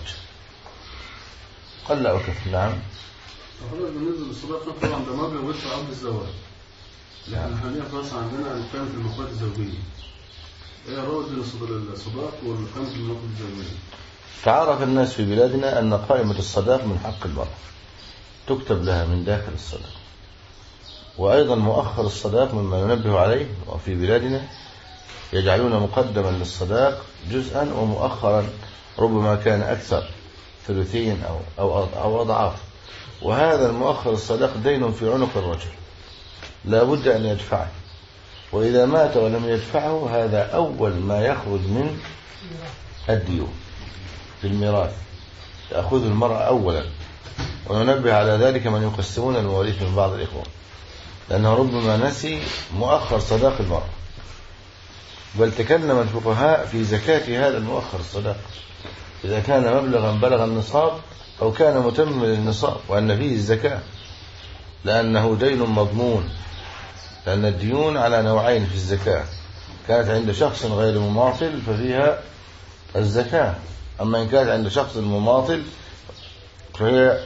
قل وكف. نعم. بالنسبة للصداقة طبعا ده مبلغ ويدفع قبل الزواج، لأن حاليا في مصر عندنا هنتكلم في المقاولات الزوجية. إيه الرابط بين الصداق والقيمة في المقاولات الزوجية؟ تعرف الناس في بلادنا أن قائمة الصداق من حق المرأة، تكتب لها من داخل الصداق. وأيضا مؤخر الصداق مما ينبه عليه، وفي بلادنا يجعلون مقدما للصداق جزءا ومؤخرا ربما كان أكثر، ثلثين أو أضعاف. وهذا المؤخر الصداق دين في عنق الرجل لا بد أن يدفعه، وإذا مات ولم يدفعه هذا أول ما يخرج من الديون في الميراث، تأخذ المرأة أولا. وننبه على ذلك من يقسمون المواريث من بعض الإخوة، لأنه ربما نسي مؤخر صداق المرأة. بل تكلم الفقهاء في زكاة هذا المؤخر الصداق إذا كان مبلغا بلغ النصاب أو كان متمم للنصاب، وأن فيه الزكاة، لأنه دين مضمون. لأن الديون على نوعين في الزكاة، كانت عند شخص غير مماطل ففيها الزكاة، أما إن كانت عند شخص مماطل فهي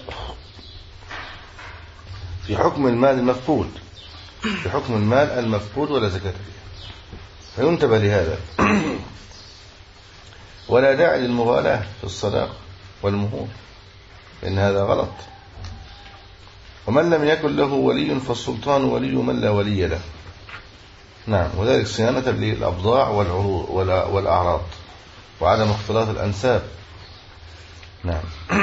في حكم المال المفقود، في حكم المال المفقود ولا زكاة فيها. فينتبه لهذا. ولا داعي للمغالاة في الصداق والمهور، لأن هذا غلط. ومن لم يكن له ولي فالسلطان ولي من لا ولي له. نعم. وذلك صيانة للأبضاع والعروض والأعراض وعدم اختلاط الأنساب. نعم.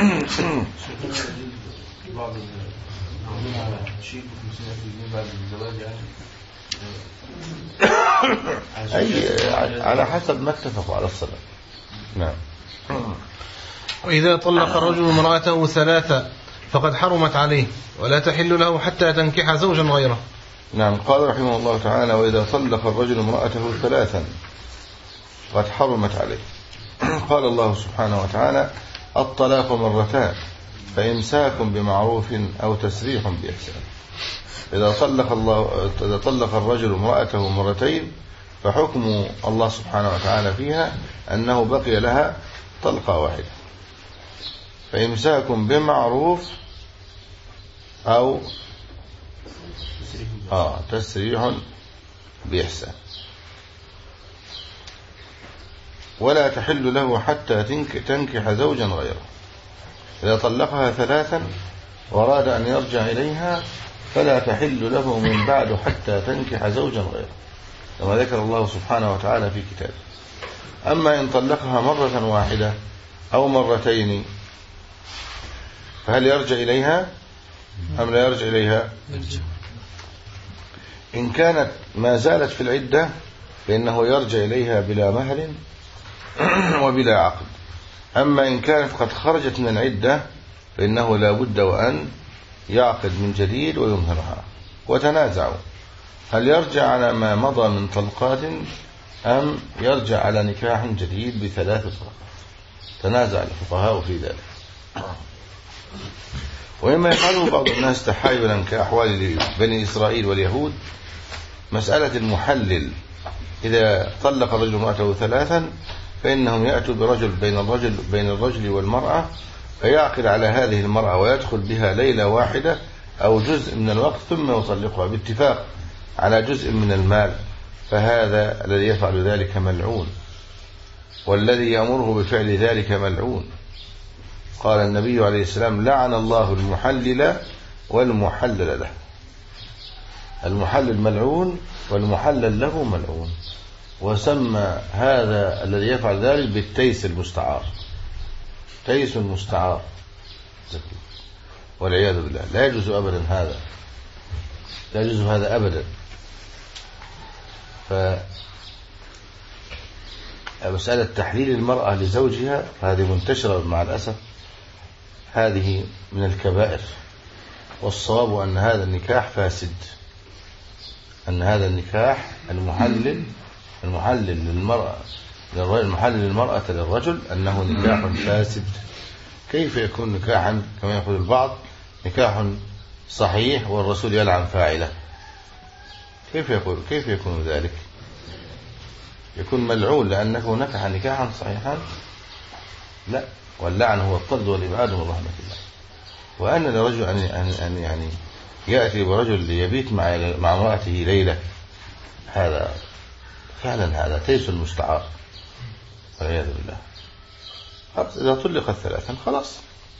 بعض شيء بعد الزواج يعني على حسب ما اتفقوا على الصلاة. نعم. وإذا طلق الرجل امرأته ثلاثة فقد حرمت عليه ولا تحل له حتى تنكح زوجا غيره. نعم. قال رحمه الله تعالى: وإذا طلق الرجل امرأته ثلاثا قد حرمت عليه. قال الله سبحانه وتعالى: الطلاق مرتان فإمساك بمعروف أو تسريح بإحسان. إذا طلق الرجل امرأته مرتين فحكم الله سبحانه وتعالى فيها أنه بقي لها طلقة واحدة، فإمساك بمعروف أو تسريح بإحسان. ولا تحل له حتى تنكح زوجا غيره. إذا طلقها ثلاثا وأراد أن يرجع إليها فلا تحل له من بعد حتى تنكح زوجا غيره، كما ذكر الله سبحانه وتعالى في كتابه. أما إن طلقها مرة واحدة أو مرتين فهل يرجع إليها أم لا يرجع إليها؟ إن كانت ما زالت في العدة فإنه يرجع إليها بلا مهر وبلا عقد. أما إن كانت قد خرجت من العدة فإنه لا بد وأن يعقد من جديد ويمهرها. وتنازعوا هل يرجع على ما مضى من طلقات أم يرجع على نكاح جديد بثلاث طلقات. تنازع الفقهاء في ذلك. ومما يفعله بعض الناس تحايلا كأحوال بني إسرائيل واليهود مسألة المحلل. إذا طلق الرجل امرأته ثلاثا فإنهم يأتوا برجل بين الرجل والمرأة فيعقد على هذه المرأة ويدخل بها ليلة واحدة أو جزء من الوقت ثم يطلقها باتفاق على جزء من المال، فهذا الذي يفعل ذلك ملعون، والذي يأمره بفعل ذلك ملعون. قال النبي عليه السلام: لعن الله المحلل والمحلل له. المحلل ملعون والمحلل له ملعون. وسمى هذا الذي يفعل ذلك بالتيس المستعار، تيس المستعار، والعياذ بالله. لا يجوز أبدا هذا، لا يجوز هذا أبدا. فمسألة تحليل المرأة لزوجها هذه منتشرة مع الأسف، هذه من الكبائر. والصواب أن هذا النكاح فاسد، أن هذا النكاح المحلل للمرأة للرجل أنه نكاح فاسد. كيف يكون نكاحا كما يقول البعض نكاح صحيح والرسول يلعن فاعله؟ كيف يكون ذلك؟ يكون ملعون لأنه نكح نكاحا صحيحا؟ لا، واللعن هو الطرد والإبعاد من رحمة الله. وأن لرجل أن يأتي برجل ليبيت مع امرأته ليلة، هذا فعلا هذا تيس المستعار والعياذ بالله. إذا طلقت ثلاثا خلاص،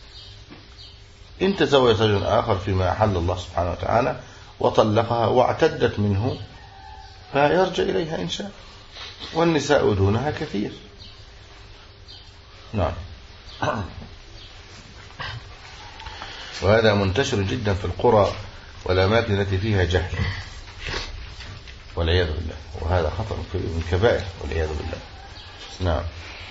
إن تزوج رجل آخر فيما أحل الله سبحانه وتعالى وطلقها واعتدت منه فيرجع إليها إن شاء، والنساء دونها كثير. نعم. وهذا منتشر جدا في القرى والأماكن التي فيها جهل والعياذ بالله، وهذا خطر من كبائر والعياذ بالله. نعم.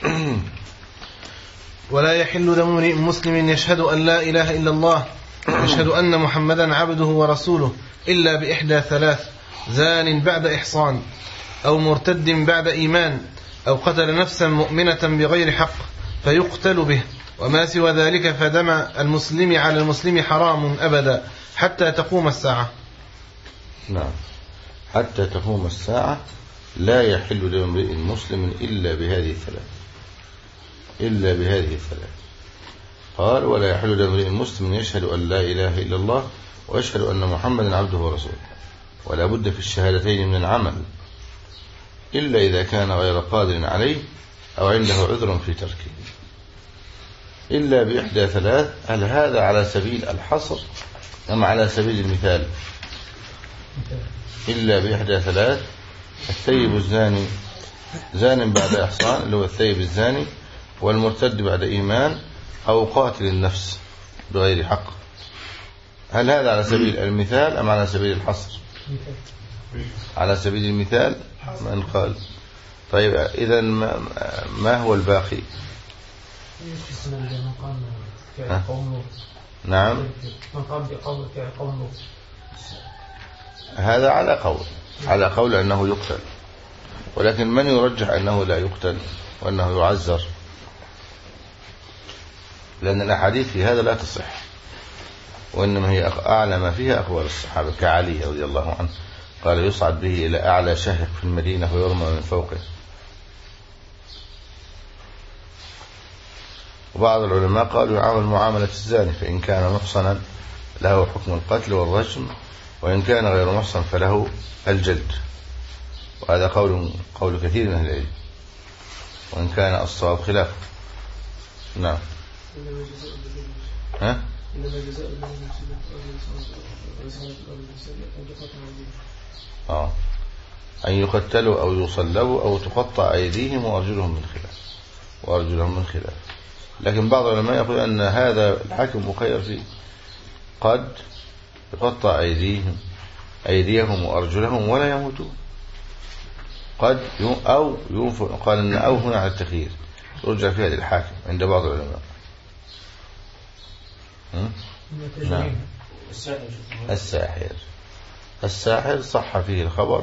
ولا يحل دم امرئ مسلم يشهد أن لا إله إلا الله يشهد أن محمدا عبده ورسوله إلا بإحدى ثلاث: زان بعد إحصان، أو مرتد بعد إيمان، أو قتل نفسا مؤمنة بغير حق فيقتل به، وما سوى ذلك فدم المسلم على المسلم حرام أبدا حتى تقوم الساعة. نعم، حتى تقوم الساعة لا يحل دم امرئ مسلم إلا بهذه الثلاث. قال: ولا يحل دم امرئ مسلم يشهد أن لا إله إلا الله ويشهد أن محمدا عبده ورسوله، ولا بد في الشهادتين من العمل إلا إذا كان غير قادر عليه أو عنده عذر في تركه، إلا بإحدى ثلاث. هل هذا على سبيل الحصر أم على سبيل المثال؟ إلا بإحدى ثلاث: الثيب الزاني، زان بعد إحصان اللي هو الثيب الزاني، والمرتد بعد إيمان، أو قاتل النفس بغير حق. هل هذا على سبيل المثال أم على سبيل الحصر؟ على سبيل المثال. من قال؟ طيب إذن ما هو الباقي؟ نعم، هذا على قول أنه يقتل، ولكن من يرجح أنه لا يقتل وأنه يعزر؟ لأن الأحاديث في هذا لا تصح، وإنما هي أعلى ما فيها أقوال الصحابة، كعلي رضي الله عنه قال: يصعد به إلى أعلى شهر في المدينة ويرمى من فوقه. وبعض العلماء قالوا يعامل معاملة الزاني، فإن كان محصنا له حكم القتل والرجم، وإن كان غير محصن فله الجلد. وهذا قول كثير من أهل العلم، وإن كان الصواب خلافه. نعم. أن يقتلوا أو يصلبوا أو تقطع أيديهم وأرجلهم من خلاف. لكن بعض العلماء يقول أن هذا الحاكم مخير فيه، قد يقطع أيديهم وأرجلهم ولا يموتون، قد أو ينفع. قال أن أو هنا على التخيير، يرجع فيها للحاكم عند بعض العلماء. نعم. الساحر صح فيه الخبر،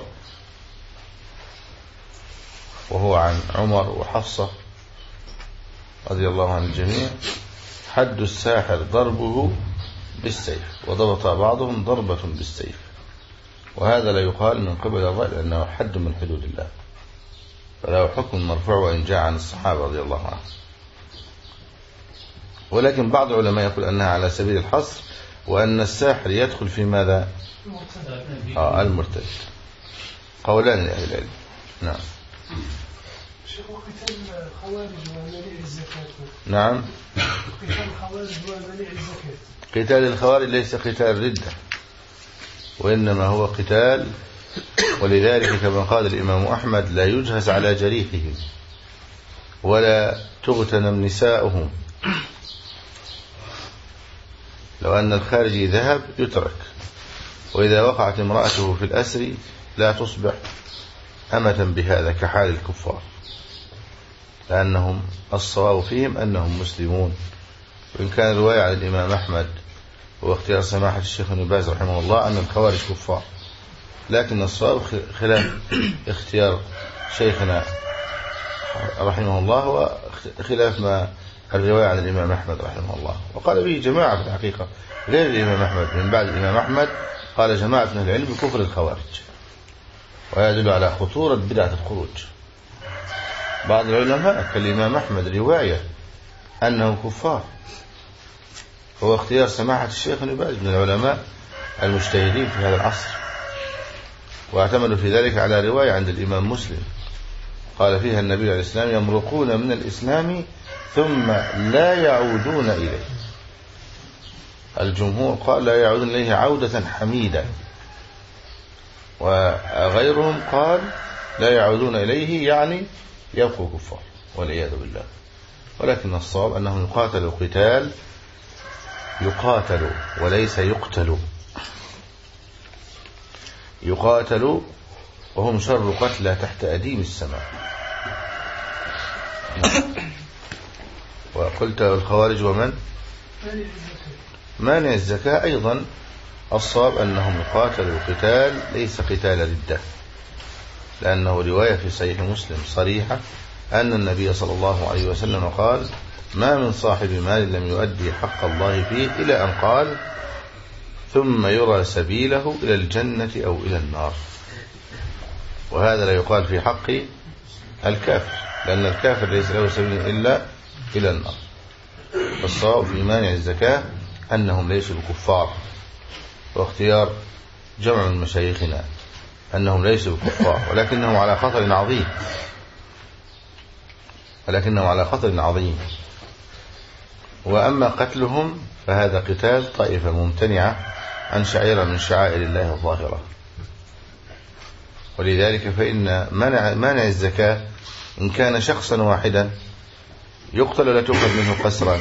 وهو عن عمر وحفصة رضي الله عن الجميع: حد الساحر ضربه بالسيف، وضبط بعضهم ضربة بالسيف. وهذا لا يقال من قبل الرأي لأنه حد من حدود الله، فله حكم مرفوع وإن جاء عن الصحابة رضي الله عنهم. ولكن بعض العلماء يقول أنها على سبيل الحصر، وأن الساحر يدخل في ماذا؟ المرتد. قولان لأهل العلم. نعم. شيخ، وقتال الخوارج ومنيع الزكاة. نعم. قتال الخوارج ومنيع الزكاة. قتال الخوارج ليس قتال ردة، وإنما هو قتال، ولذلك كما قال الإمام أحمد: لا يجهز على جريحهم ولا تغتنم نساؤهم. لو أن الخارجي ذهب يترك، وإذا وقعت امرأته في الأسر لا تصبح أمة بهذا كحال الكفار، لأنهم الصواب فيهم أنهم مسلمون. وإن كان رواية عن الإمام أحمد واختيار سماحة الشيخ ابن باز رحمه الله أن الخوارج كفار، لكن الصواب خلاف اختيار شيخنا رحمه الله وخلاف ما الرواية عن الإمام أحمد رحمه الله. وقال به جماعة في الحقيقة غير الإمام أحمد، من بعد الإمام أحمد قال جماعة من العلم بكفر الخوارج، ويدل على خطورة بدعة الخروج. بعض العلماء كالإمام أحمد رواية أنه كفار، هو اختيار سماحة الشيخ ابن باز من العلماء المجتهدين في هذا العصر، واعتمدوا في ذلك على رواية عند الإمام مسلم قال فيها النبي عليه السلام: يمرقون من الإسلام ثم لا يعودون إليه. الجمهور قال لا يعودون إليه عودة حميدة، وغيرهم قال لا يعودون إليه يعني يبقوا كفار والعياذ بالله. ولكن الصواب أنهم يقاتلوا قتال يقاتلوا وليس يقتلوا، يقاتلوا وهم شر قتلى تحت أديم السماء. وقلت الخوارج ومن مانع الزكاة أيضا الصواب أنهم يقاتلوا قتال ليس قتال ردة، لأنه رواية في صحيح مسلم صريحة أن النبي صلى الله عليه وسلم قال: ما من صاحب مال لم يؤدي حق الله فيه، إلى أن قال: ثم يرى سبيله إلى الجنة أو إلى النار. وهذا لا يقال في حق الكافر، لأن الكافر ليس له سبيل إلا إلى النار. فالصواب في مانع الزكاة أنهم ليسوا بكفار، واختيار جمع من مشايخنا أنهم ليسوا بكفار، ولكنهم على خطر عظيم. وأما قتلهم فهذا قتال طائفة ممتنعة عن شعيرة من شعائر الله الظاهرة. ولذلك فإن مانع الزكاة إن كان شخصا واحدا يقتل ولا تؤخذ منه قسرا،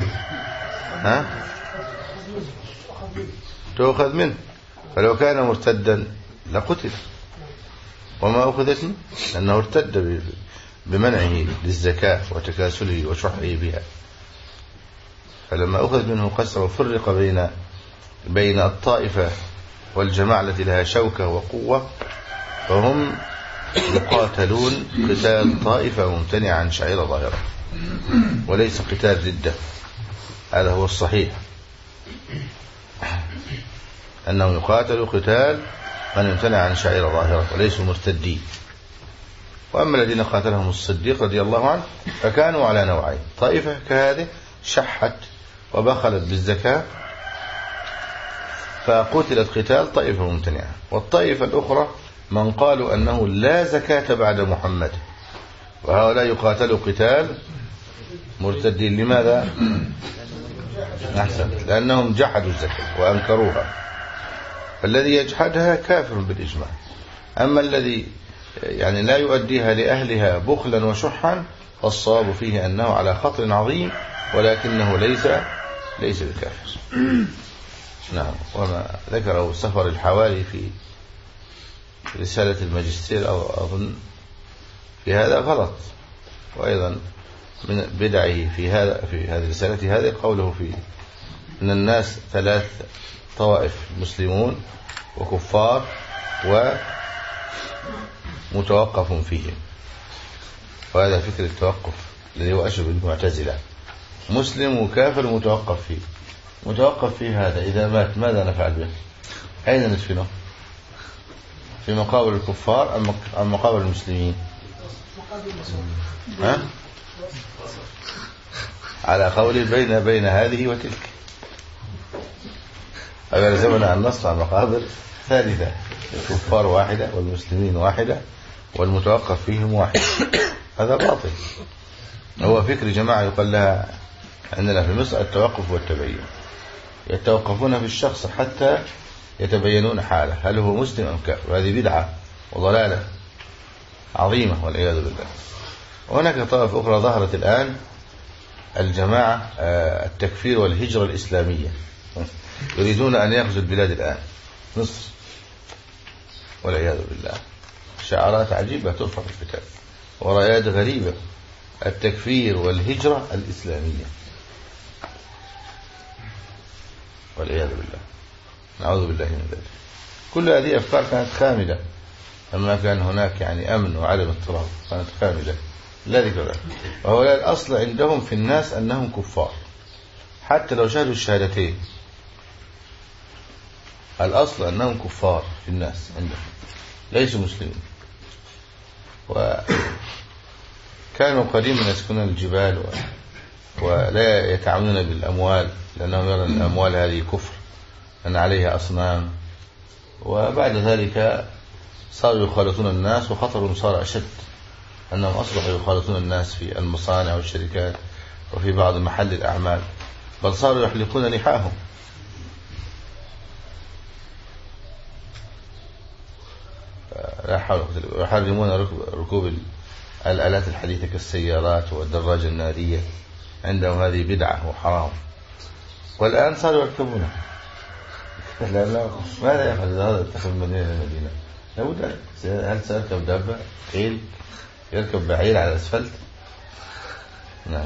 تؤخذ منه، فلو كان مرتدا لقتل وما أخذت منه، لأنه ارتد بمنعه للزكاة وتكاسله وشحه بها. فلما أخذ منه قسرا وفرق بين الطائفة والجماعة التي لها شوكة وقوة، فهم يقاتلون قتال طائفة ممتنعة عن شعيرة ظاهرة وليس قتال ردة. هذا هو الصحيح، أنهم يقاتلوا قتال من يمتنع عن شعيرة ظاهرة وليسوا مرتدين. وأما الذين قاتلهم الصديق رضي الله عنه فكانوا على نوعين: طائفة كهذه شحت وبخلت بالزكاة فقتلت قتال طائفة ممتنعة، والطائفة الأخرى من قالوا أنه لا زكاة بعد محمد، وهؤلاء يقاتلوا قتال مرتدين. لماذا؟ أحسن، لأنهم جحدوا الزكاة وأنكروها، فالذي يجحدها كافر بالإجماع. أما الذي يعني لا يؤديها لأهلها بخلا وشحا فالصواب فيه أنه على خطر عظيم، ولكنه ليس بكافر. نعم. وما ذكره سفر الحوالي في رسالة الماجستير أو أظن في هذا غلط، وأيضا من بدعه في هذه الرسالة هذه قوله في أن الناس 3 طوائف: مسلمون وكفار ومتوقف فيهم. وهذا فكر التوقف الذي هو أشبه بالمعتزلة: مسلم وكافر متوقف فيه. متوقف فيه هذا إذا مات ماذا نفعل به؟ أين ندفنه؟ في مقابر الكفار أم مقابر المسلمين؟ على قول بين هذه وتلك، أو يلزمنا أن نصنع مقابر ثالثة، الكفار واحدة والمسلمين واحدة والمتوقف فيهم واحد. هذا باطل. هو فكر جماعة يقال لها عندنا في مصر التوقف والتبين. يتوقفون في الشخص حتى يتبينون حاله هل هو مسلم أم كافر. هذه بدعة وضلالة عظيمة والعياذ بالله. وهناك طائف أخرى ظهرت الآن، الجماعة التكفير والهجرة الإسلامية، يريدون أن يغزوا البلاد الآن، مصر والعياذ بالله. شعارات عجيبة ترفع في الكتاب ورايات غريبة، التكفير والهجرة الإسلامية والعياذ بالله، نعوذ بالله من ذلك. كل هذه أفكار كانت خامدة لما كان هناك يعني أمن وعدم اضطراب، كانت خامدة لا ذكر له. وهؤلاء الأصل عندهم في الناس أنهم كفار حتى لو شهدوا الشهادتين، الأصل أنهم كفار في الناس عندهم ليسوا مسلمين. وكانوا قديما يسكنون الجبال ولا يتعاملون بالأموال لأنهم يرون الأموال هذه كفر أن عليها أصنام. وبعد ذلك صاروا يخالطون الناس، وخطرهم صار أشد، أنهم أصبحوا يخالطون الناس في المصانع والشركات وفي بعض محل الأعمال، بل صاروا يحلقون لحاهم. يحرمون ركوب الآلات الحديثة كالسيارات والدراجة النارية، عندهم هذه بدعة وحرام، والآن صاروا يركبونها. ماذا يفعل هذا؟ اتخذ المدينة لابد. هل سيركب دابة خيل؟ يركب بعير على الأسفلت؟ نعم.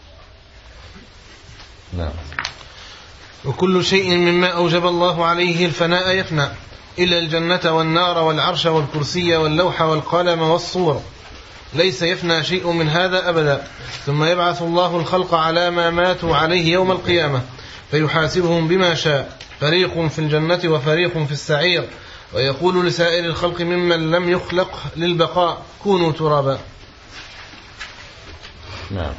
وكل شيء مما أوجب الله عليه الفناء يفنى إلا الجنة والنار والعرش والكرسي واللوح والقلم والصور، ليس يفنى شيء من هذا أبدا. ثم يبعث الله الخلق على ما ماتوا عليه يوم القيامة فيحاسبهم بما شاء، فريق في الجنة وفريق في السعير، ويقول لسائر الخلق ممن لم يخلق للبقاء كونوا ترابا. نعم.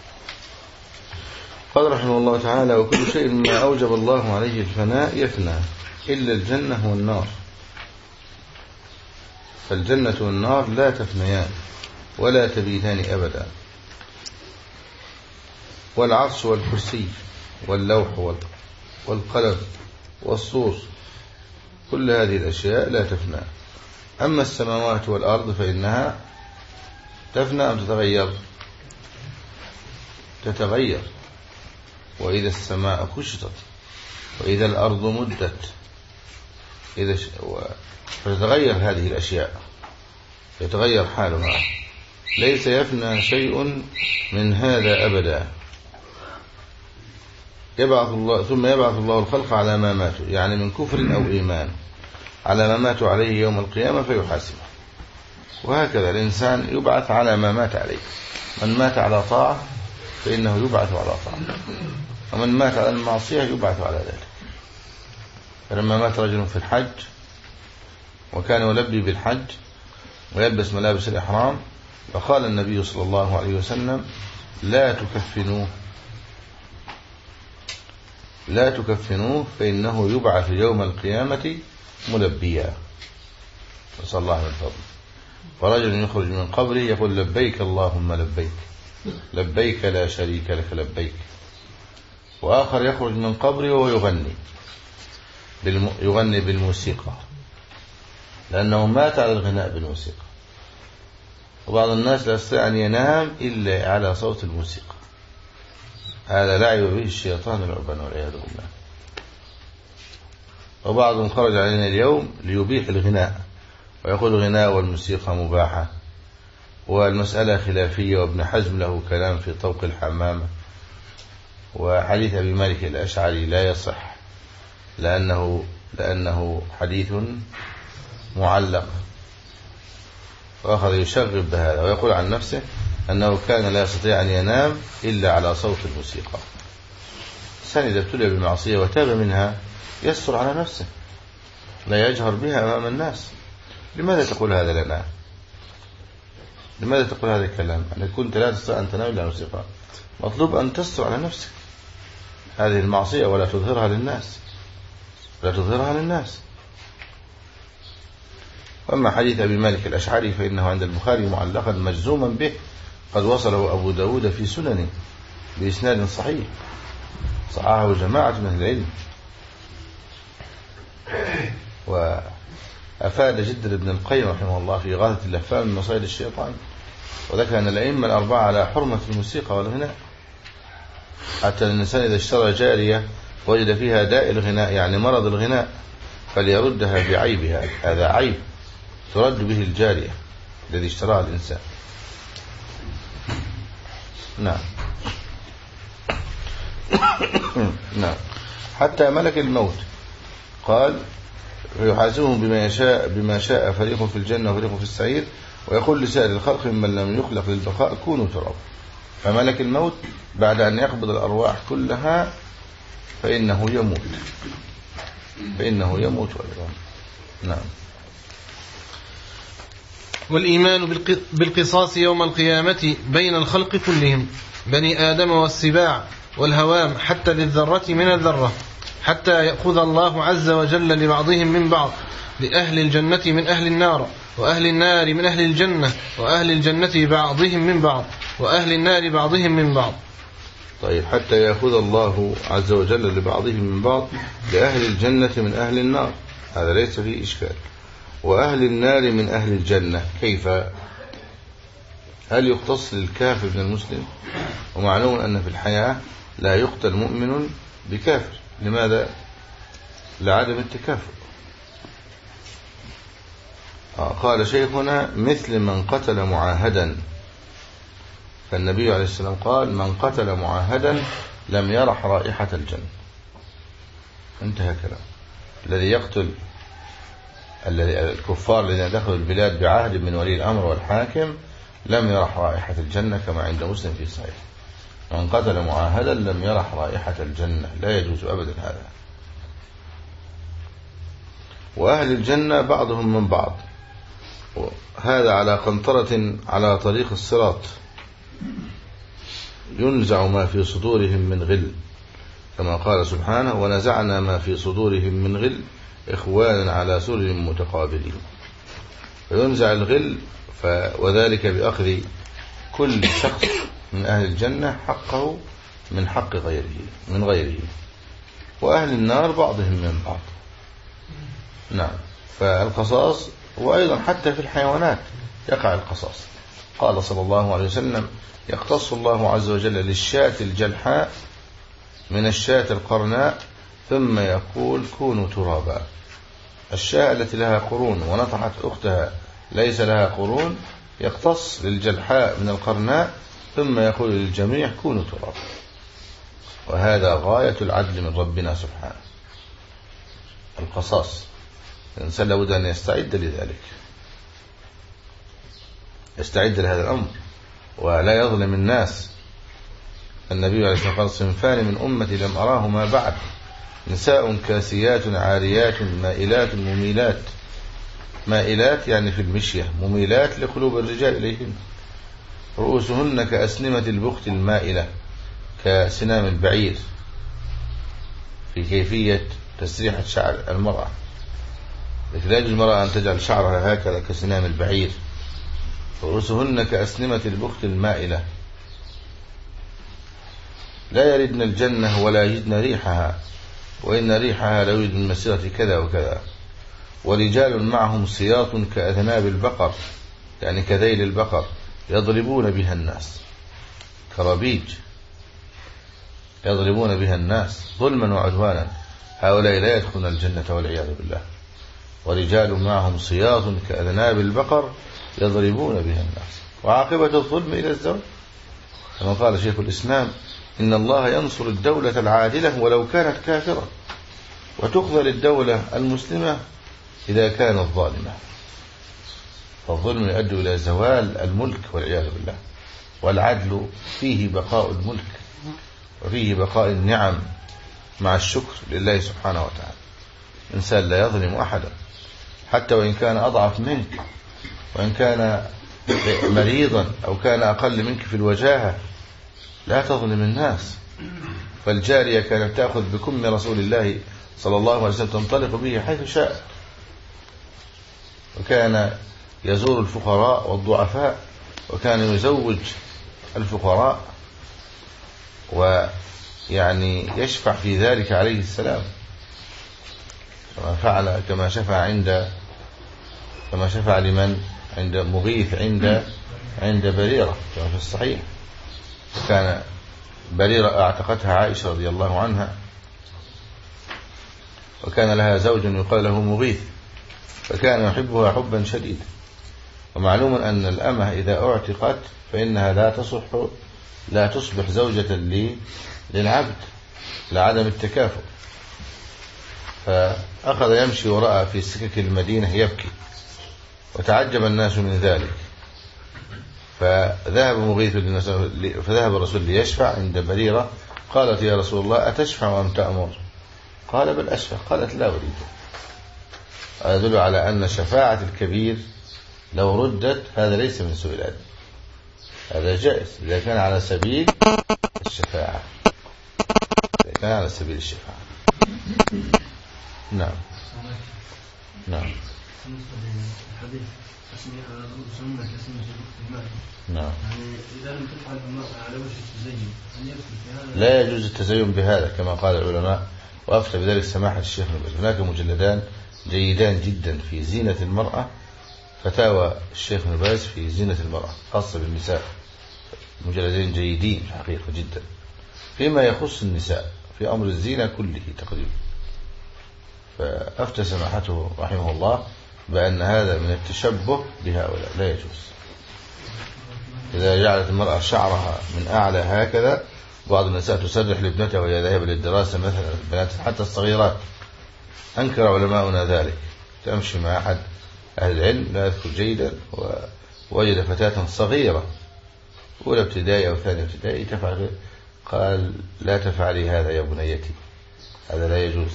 قال رحمه الله تعالى: وكل شيء مما أوجب الله عليه الفناء يفنى إلا الجنة والنار، فالجنة والنار لا تفنيان ولا تبيتان أبدا، والعرش والكرسي واللوح والقلم والصور، كل هذه الأشياء لا تفنى. أما السماوات والأرض فإنها تفنى أم تتغير؟ تتغير. وإذا السماء كشطت وإذا الأرض مدت فتتغير هذه الأشياء، يتغير حالها، ليس يفنى شيء من هذا أبدا. ثم يبعث الله الخلق على ما ماتوا، يعني من كفر أو إيمان، على ما ماتوا عليه يوم القيامة فيحاسبه. وهكذا الإنسان يبعث على ما مات عليه، من مات على طاعة فإنه يبعث على طاعة، ومن مات على المعصية يبعث على ذلك. فلما مات رجل في الحج وكان يلبي بالحج ويلبس ملابس الإحرام، فقال النبي صلى الله عليه وسلم: لا تكفنوه فإنه يبعث يوم القيامة ملبيا. نسأل الله من فضله. فرجل يخرج من قبره يقول: لبيك اللهم لبيك، لبيك لا شريك لك لبيك. وآخر يخرج من قبره وهو يغني بالموسيقى، لأنه مات على الغناء بالموسيقى. وبعض الناس لا يستطيع أن ينام إلا على صوت الموسيقى، هذا لعب به الشيطان لعبا والعياذ بالله. وبعضهم خرج علينا اليوم ليبيح الغناء ويقول الغناء والموسيقى مباحة، والمسألة خلافية، وابن حزم له كلام في طوق الحمامة، وحديث أبي مالك الأشعري لا يصح لأنه حديث معلق. وأخذ يشغب بهذا ويقول عن نفسه أنه كان لا يستطيع أن ينام إلا على صوت الموسيقى. الإنسان إذا ابتلي بالمعصية وتاب منها يستر على نفسه، لا يجهر بها أمام الناس. لماذا تقول هذا لنا؟ لماذا تقول هذا الكلام؟ أنك كنت لا تستطيع أن تنام إلا الموسيقى. مطلوب أن تستر على نفسك هذه المعصية ولا تظهرها للناس، لا تظهرها للناس. وأما حديث أبي مالك الأشعري فإنه عند البخاري معلقا مجزوما به، قد وصله أبو داود في سننه بإسناد صحيح، صححه جماعة من العلم. وأفاد جدر ابن القيم رحمه الله في غاثة اللفام من مصائد الشيطان، وذكر أن الأئمة الأربعة على حرمة الموسيقى والغناء، حتى الإنسان إذا اشترى جارية وجد فيها داء الغناء يعني مرض الغناء فليردها بعيبها، هذا عيب ترد به الجارية الذي اشتراها الإنسان. نعم. نعم. حتى ملك الموت قال فيحاسبهم بما شاء فريق في الجنة وفريق في السعير، ويقول لسائر الخلق من لم يخلق للبقاء كونوا تراب. فملك الموت بعد أن يقبض الأرواح كلها فإنه يموت أيضا. نعم. والإيمان بالقصاص يوم القيامة بين الخلق كلهم، بني آدم والسباع والهوام حتى للذرة من الذرة، حتى يأخذ الله عز وجل لبعضهم من بعض، لأهل الجنة من أهل النار، وأهل النار من أهل الجنة، وأهل الجنة بعضهم من بعض، وأهل النار بعضهم من بعض. طيب، حتى يأخذ الله عز وجل لبعضهم من بعض، لأهل الجنة من أهل النار، هذا ليس فيه إشكال، وأهل النار من أهل الجنة. كيف؟ هل يختص للكافر من المسلم؟ ومعلوم أن في الحياة لا يقتل مؤمن بكافر. لماذا؟ لعدم التكافؤ. قال شيخنا مثل من قتل معاهدا، فالنبي عليه السلام قال من قتل معاهدا لم يرح رائحة الجنة. انتهى كلام. الذي يقتل الكفار الذين دخلوا البلاد بعهد من ولي الأمر والحاكم لم يرح رائحة الجنة، كما عند مسلم في صحيح. من قتل معاهدا لم يرح رائحة الجنة، لا يجوز أبدا هذا. وأهل الجنة بعضهم من بعض، هذا على قنطرة على طريق الصراط، ينزع ما في صدورهم من غل، كما قال سبحانه ونزعنا ما في صدورهم من غل إخوانا على سرر متقابلين. فينزع الغل وذلك بأخذ كل شخص من أهل الجنة حقه من حق غيره. وأهل النار بعضهم من بعض. نعم. فالقصاص، وأيضا حتى في الحيوانات يقع القصاص. قال صلى الله عليه وسلم يقتص الله عز وجل للشاة الجلحاء من الشاة القرناء ثم يقول كونوا ترابا. الشاة التي لها قرون ونطحت أختها ليس لها قرون يقتص للجلحاء من القرناء ثم يقول للجميع كونوا ترابا. وهذا غاية العدل من ربنا سبحانه، القصاص. الإنسان لابد أن يستعد لذلك، يستعد لهذا الأمر ولا يظلم الناس. النبي عليه الصلاة والسلام صنفان من أمتي لم أراهما بعد، نساء كاسيات عاريات مائلات مميلات. مائلات يعني في المشية، مميلات لقلوب الرجال إليهن. رؤوسهن كأسنمة البخت المائلة، كسنام البعير في كيفية تسريحة شعر المرأة. لكن لا يجوز المرأة أن تجعل شعرها هكذا كسنام البعير. رؤوسهن كأسنمة البخت المائلة، لا يردن الجنة ولا يجدن ريحها، وإن ريحها لا يوجد من مسيرة كذا وكذا. ورجال معهم سياط كأذناب البقر، يعني كذيل البقر، يضربون بها الناس، كربيج يضربون بها الناس ظلما وعدوانا. هؤلاء لا يدخلون الجنة والعياذ بالله. ورجال معهم سياط كأذناب البقر يضربون بها الناس. وعاقبة الظلم إلى الزوج، كما قال شيخ الإسلام إن الله ينصر الدولة العادلة ولو كانت كافرة، وتخذل الدولة المسلمة إذا كانت ظالمة. فالظلم يؤدي إلى زوال الملك والعياذ بالله، والعدل فيه بقاء الملك وفيه بقاء النعم مع الشكر لله سبحانه وتعالى. إنسان لا يظلم أحدا حتى وإن كان أضعف منك، وإن كان مريضا أو كان أقل منك في الوجاهة، لا تظلم الناس. فالجارية كانت تأخذ بكم رسول الله صلى الله عليه وسلم تنطلق به حيث شاء، وكان يزور الفقراء والضعفاء، وكان يزوج الفقراء ويعني يشفع في ذلك عليه السلام، كما فعل كما شفع لمن عند مغيث عند بريرة كما في الصحيح. كان بريرة اعتقتها عائشة رضي الله عنها، وكان لها زوج يقال له مغيث، فكان يحبها حبا شديدا. ومعلوم أن الأمة إذا اعتقت فإنها لا تصبح زوجة للعبد لعدم التكافؤ. فأخذ يمشي وراء في سكك المدينة يبكي، وتعجب الناس من ذلك. فذهب الرسول ليشفع عند بريرة. قالت: يا رسول الله أتشفع أم تأمر؟ قال: بل أشفع. قالت: لا أريد. هذا يدل على أن شفاعة الكبير لو ردت هذا ليس من سوء الأدب، هذا جائز إذا كان على سبيل الشفاعة. نعم. نعم. نعم. لا يجوز التزين بهذا كما قال العلماء، وأفتى بذلك سماحة الشيخ ابن باز. هناك مجلدان جيدان جدا في زينة المرأة، فتاوى الشيخ ابن باز في زينة المرأة خاصة بالنساء، مجلدين جيدين حقيقة جدا فيما يخص النساء في أمر الزينة كله تقريبا. فأفتى سماحته رحمه الله بأن هذا من التشبه بهؤلاء، لا يجوز. إذا جعلت المرأة شعرها من أعلى هكذا، بعض النساء تسرح لابنتها وهي ذاهبة للدراسة مثلا، البنات حتى الصغيرات، أنكر علماؤنا ذلك. تمشي مع أحد أهل العلم لا أذكر جيدا، ووجد فتاة صغيرة أولى ابتدائي أو ثانية ابتدائي تفعل، قال: لا تفعلي هذا يا بنيتي، هذا لا يجوز.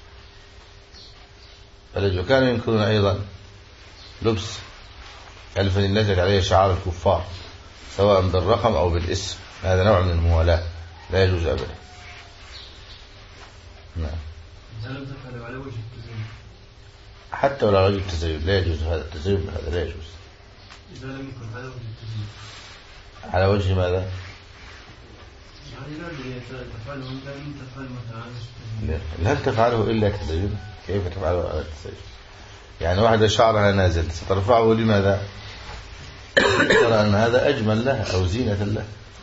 كانوا ينكرون أيضا لبس الفانيلات عليه شعار الكفار سواء بالرقم أو بالاسم، هذا نوع من الموالاة لا يجوز أبدا. نعم. حتى ولا على وجه التزين لا يجوز هذا التزين بهذا، لا يجوز. إذا لم يكن على وجه التزين على وجه ماذا؟ يعني لا تفعله لم تفعل مثلا لن تفعله إلا كتزين. كيف تفعله على التزين؟ يعني واحدة شعرها نازل سترفعه لماذا؟ ترى أن هذا أجمل لها أو زينة لها.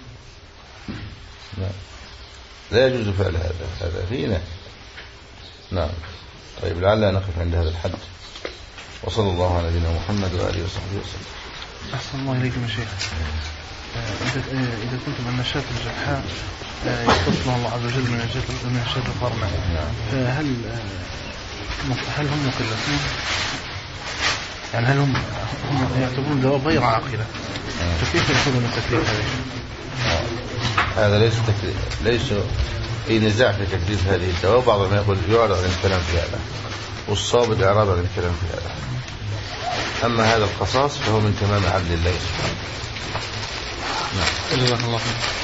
نعم. لا يجوز فعل هذا فينا. نعم. طيب لعلنا نقف عند هذا الحد، وصلى الله على نبينا محمد وآله وصحبه وسلم. أحسن الله إليكم يا شيخ. إذا كنتم عن نشاط الجرحى يختصنا الله عز وجل من نشاط القرنة، فهل هم مكلفون؟ يعني هل هم يعتبرون دواب غير عاقلة؟ فكيف يأخذون التكليف هذا ليس في نزاع في تكليف هذه الدواب. بعض ما يقول يعرض عن الكلام في هذا، والصواب الإعراض عن الكلام في هذا. أما هذا القصاص فهو من تمام عدل الله سبحانه. نعم. جزاك الله خير.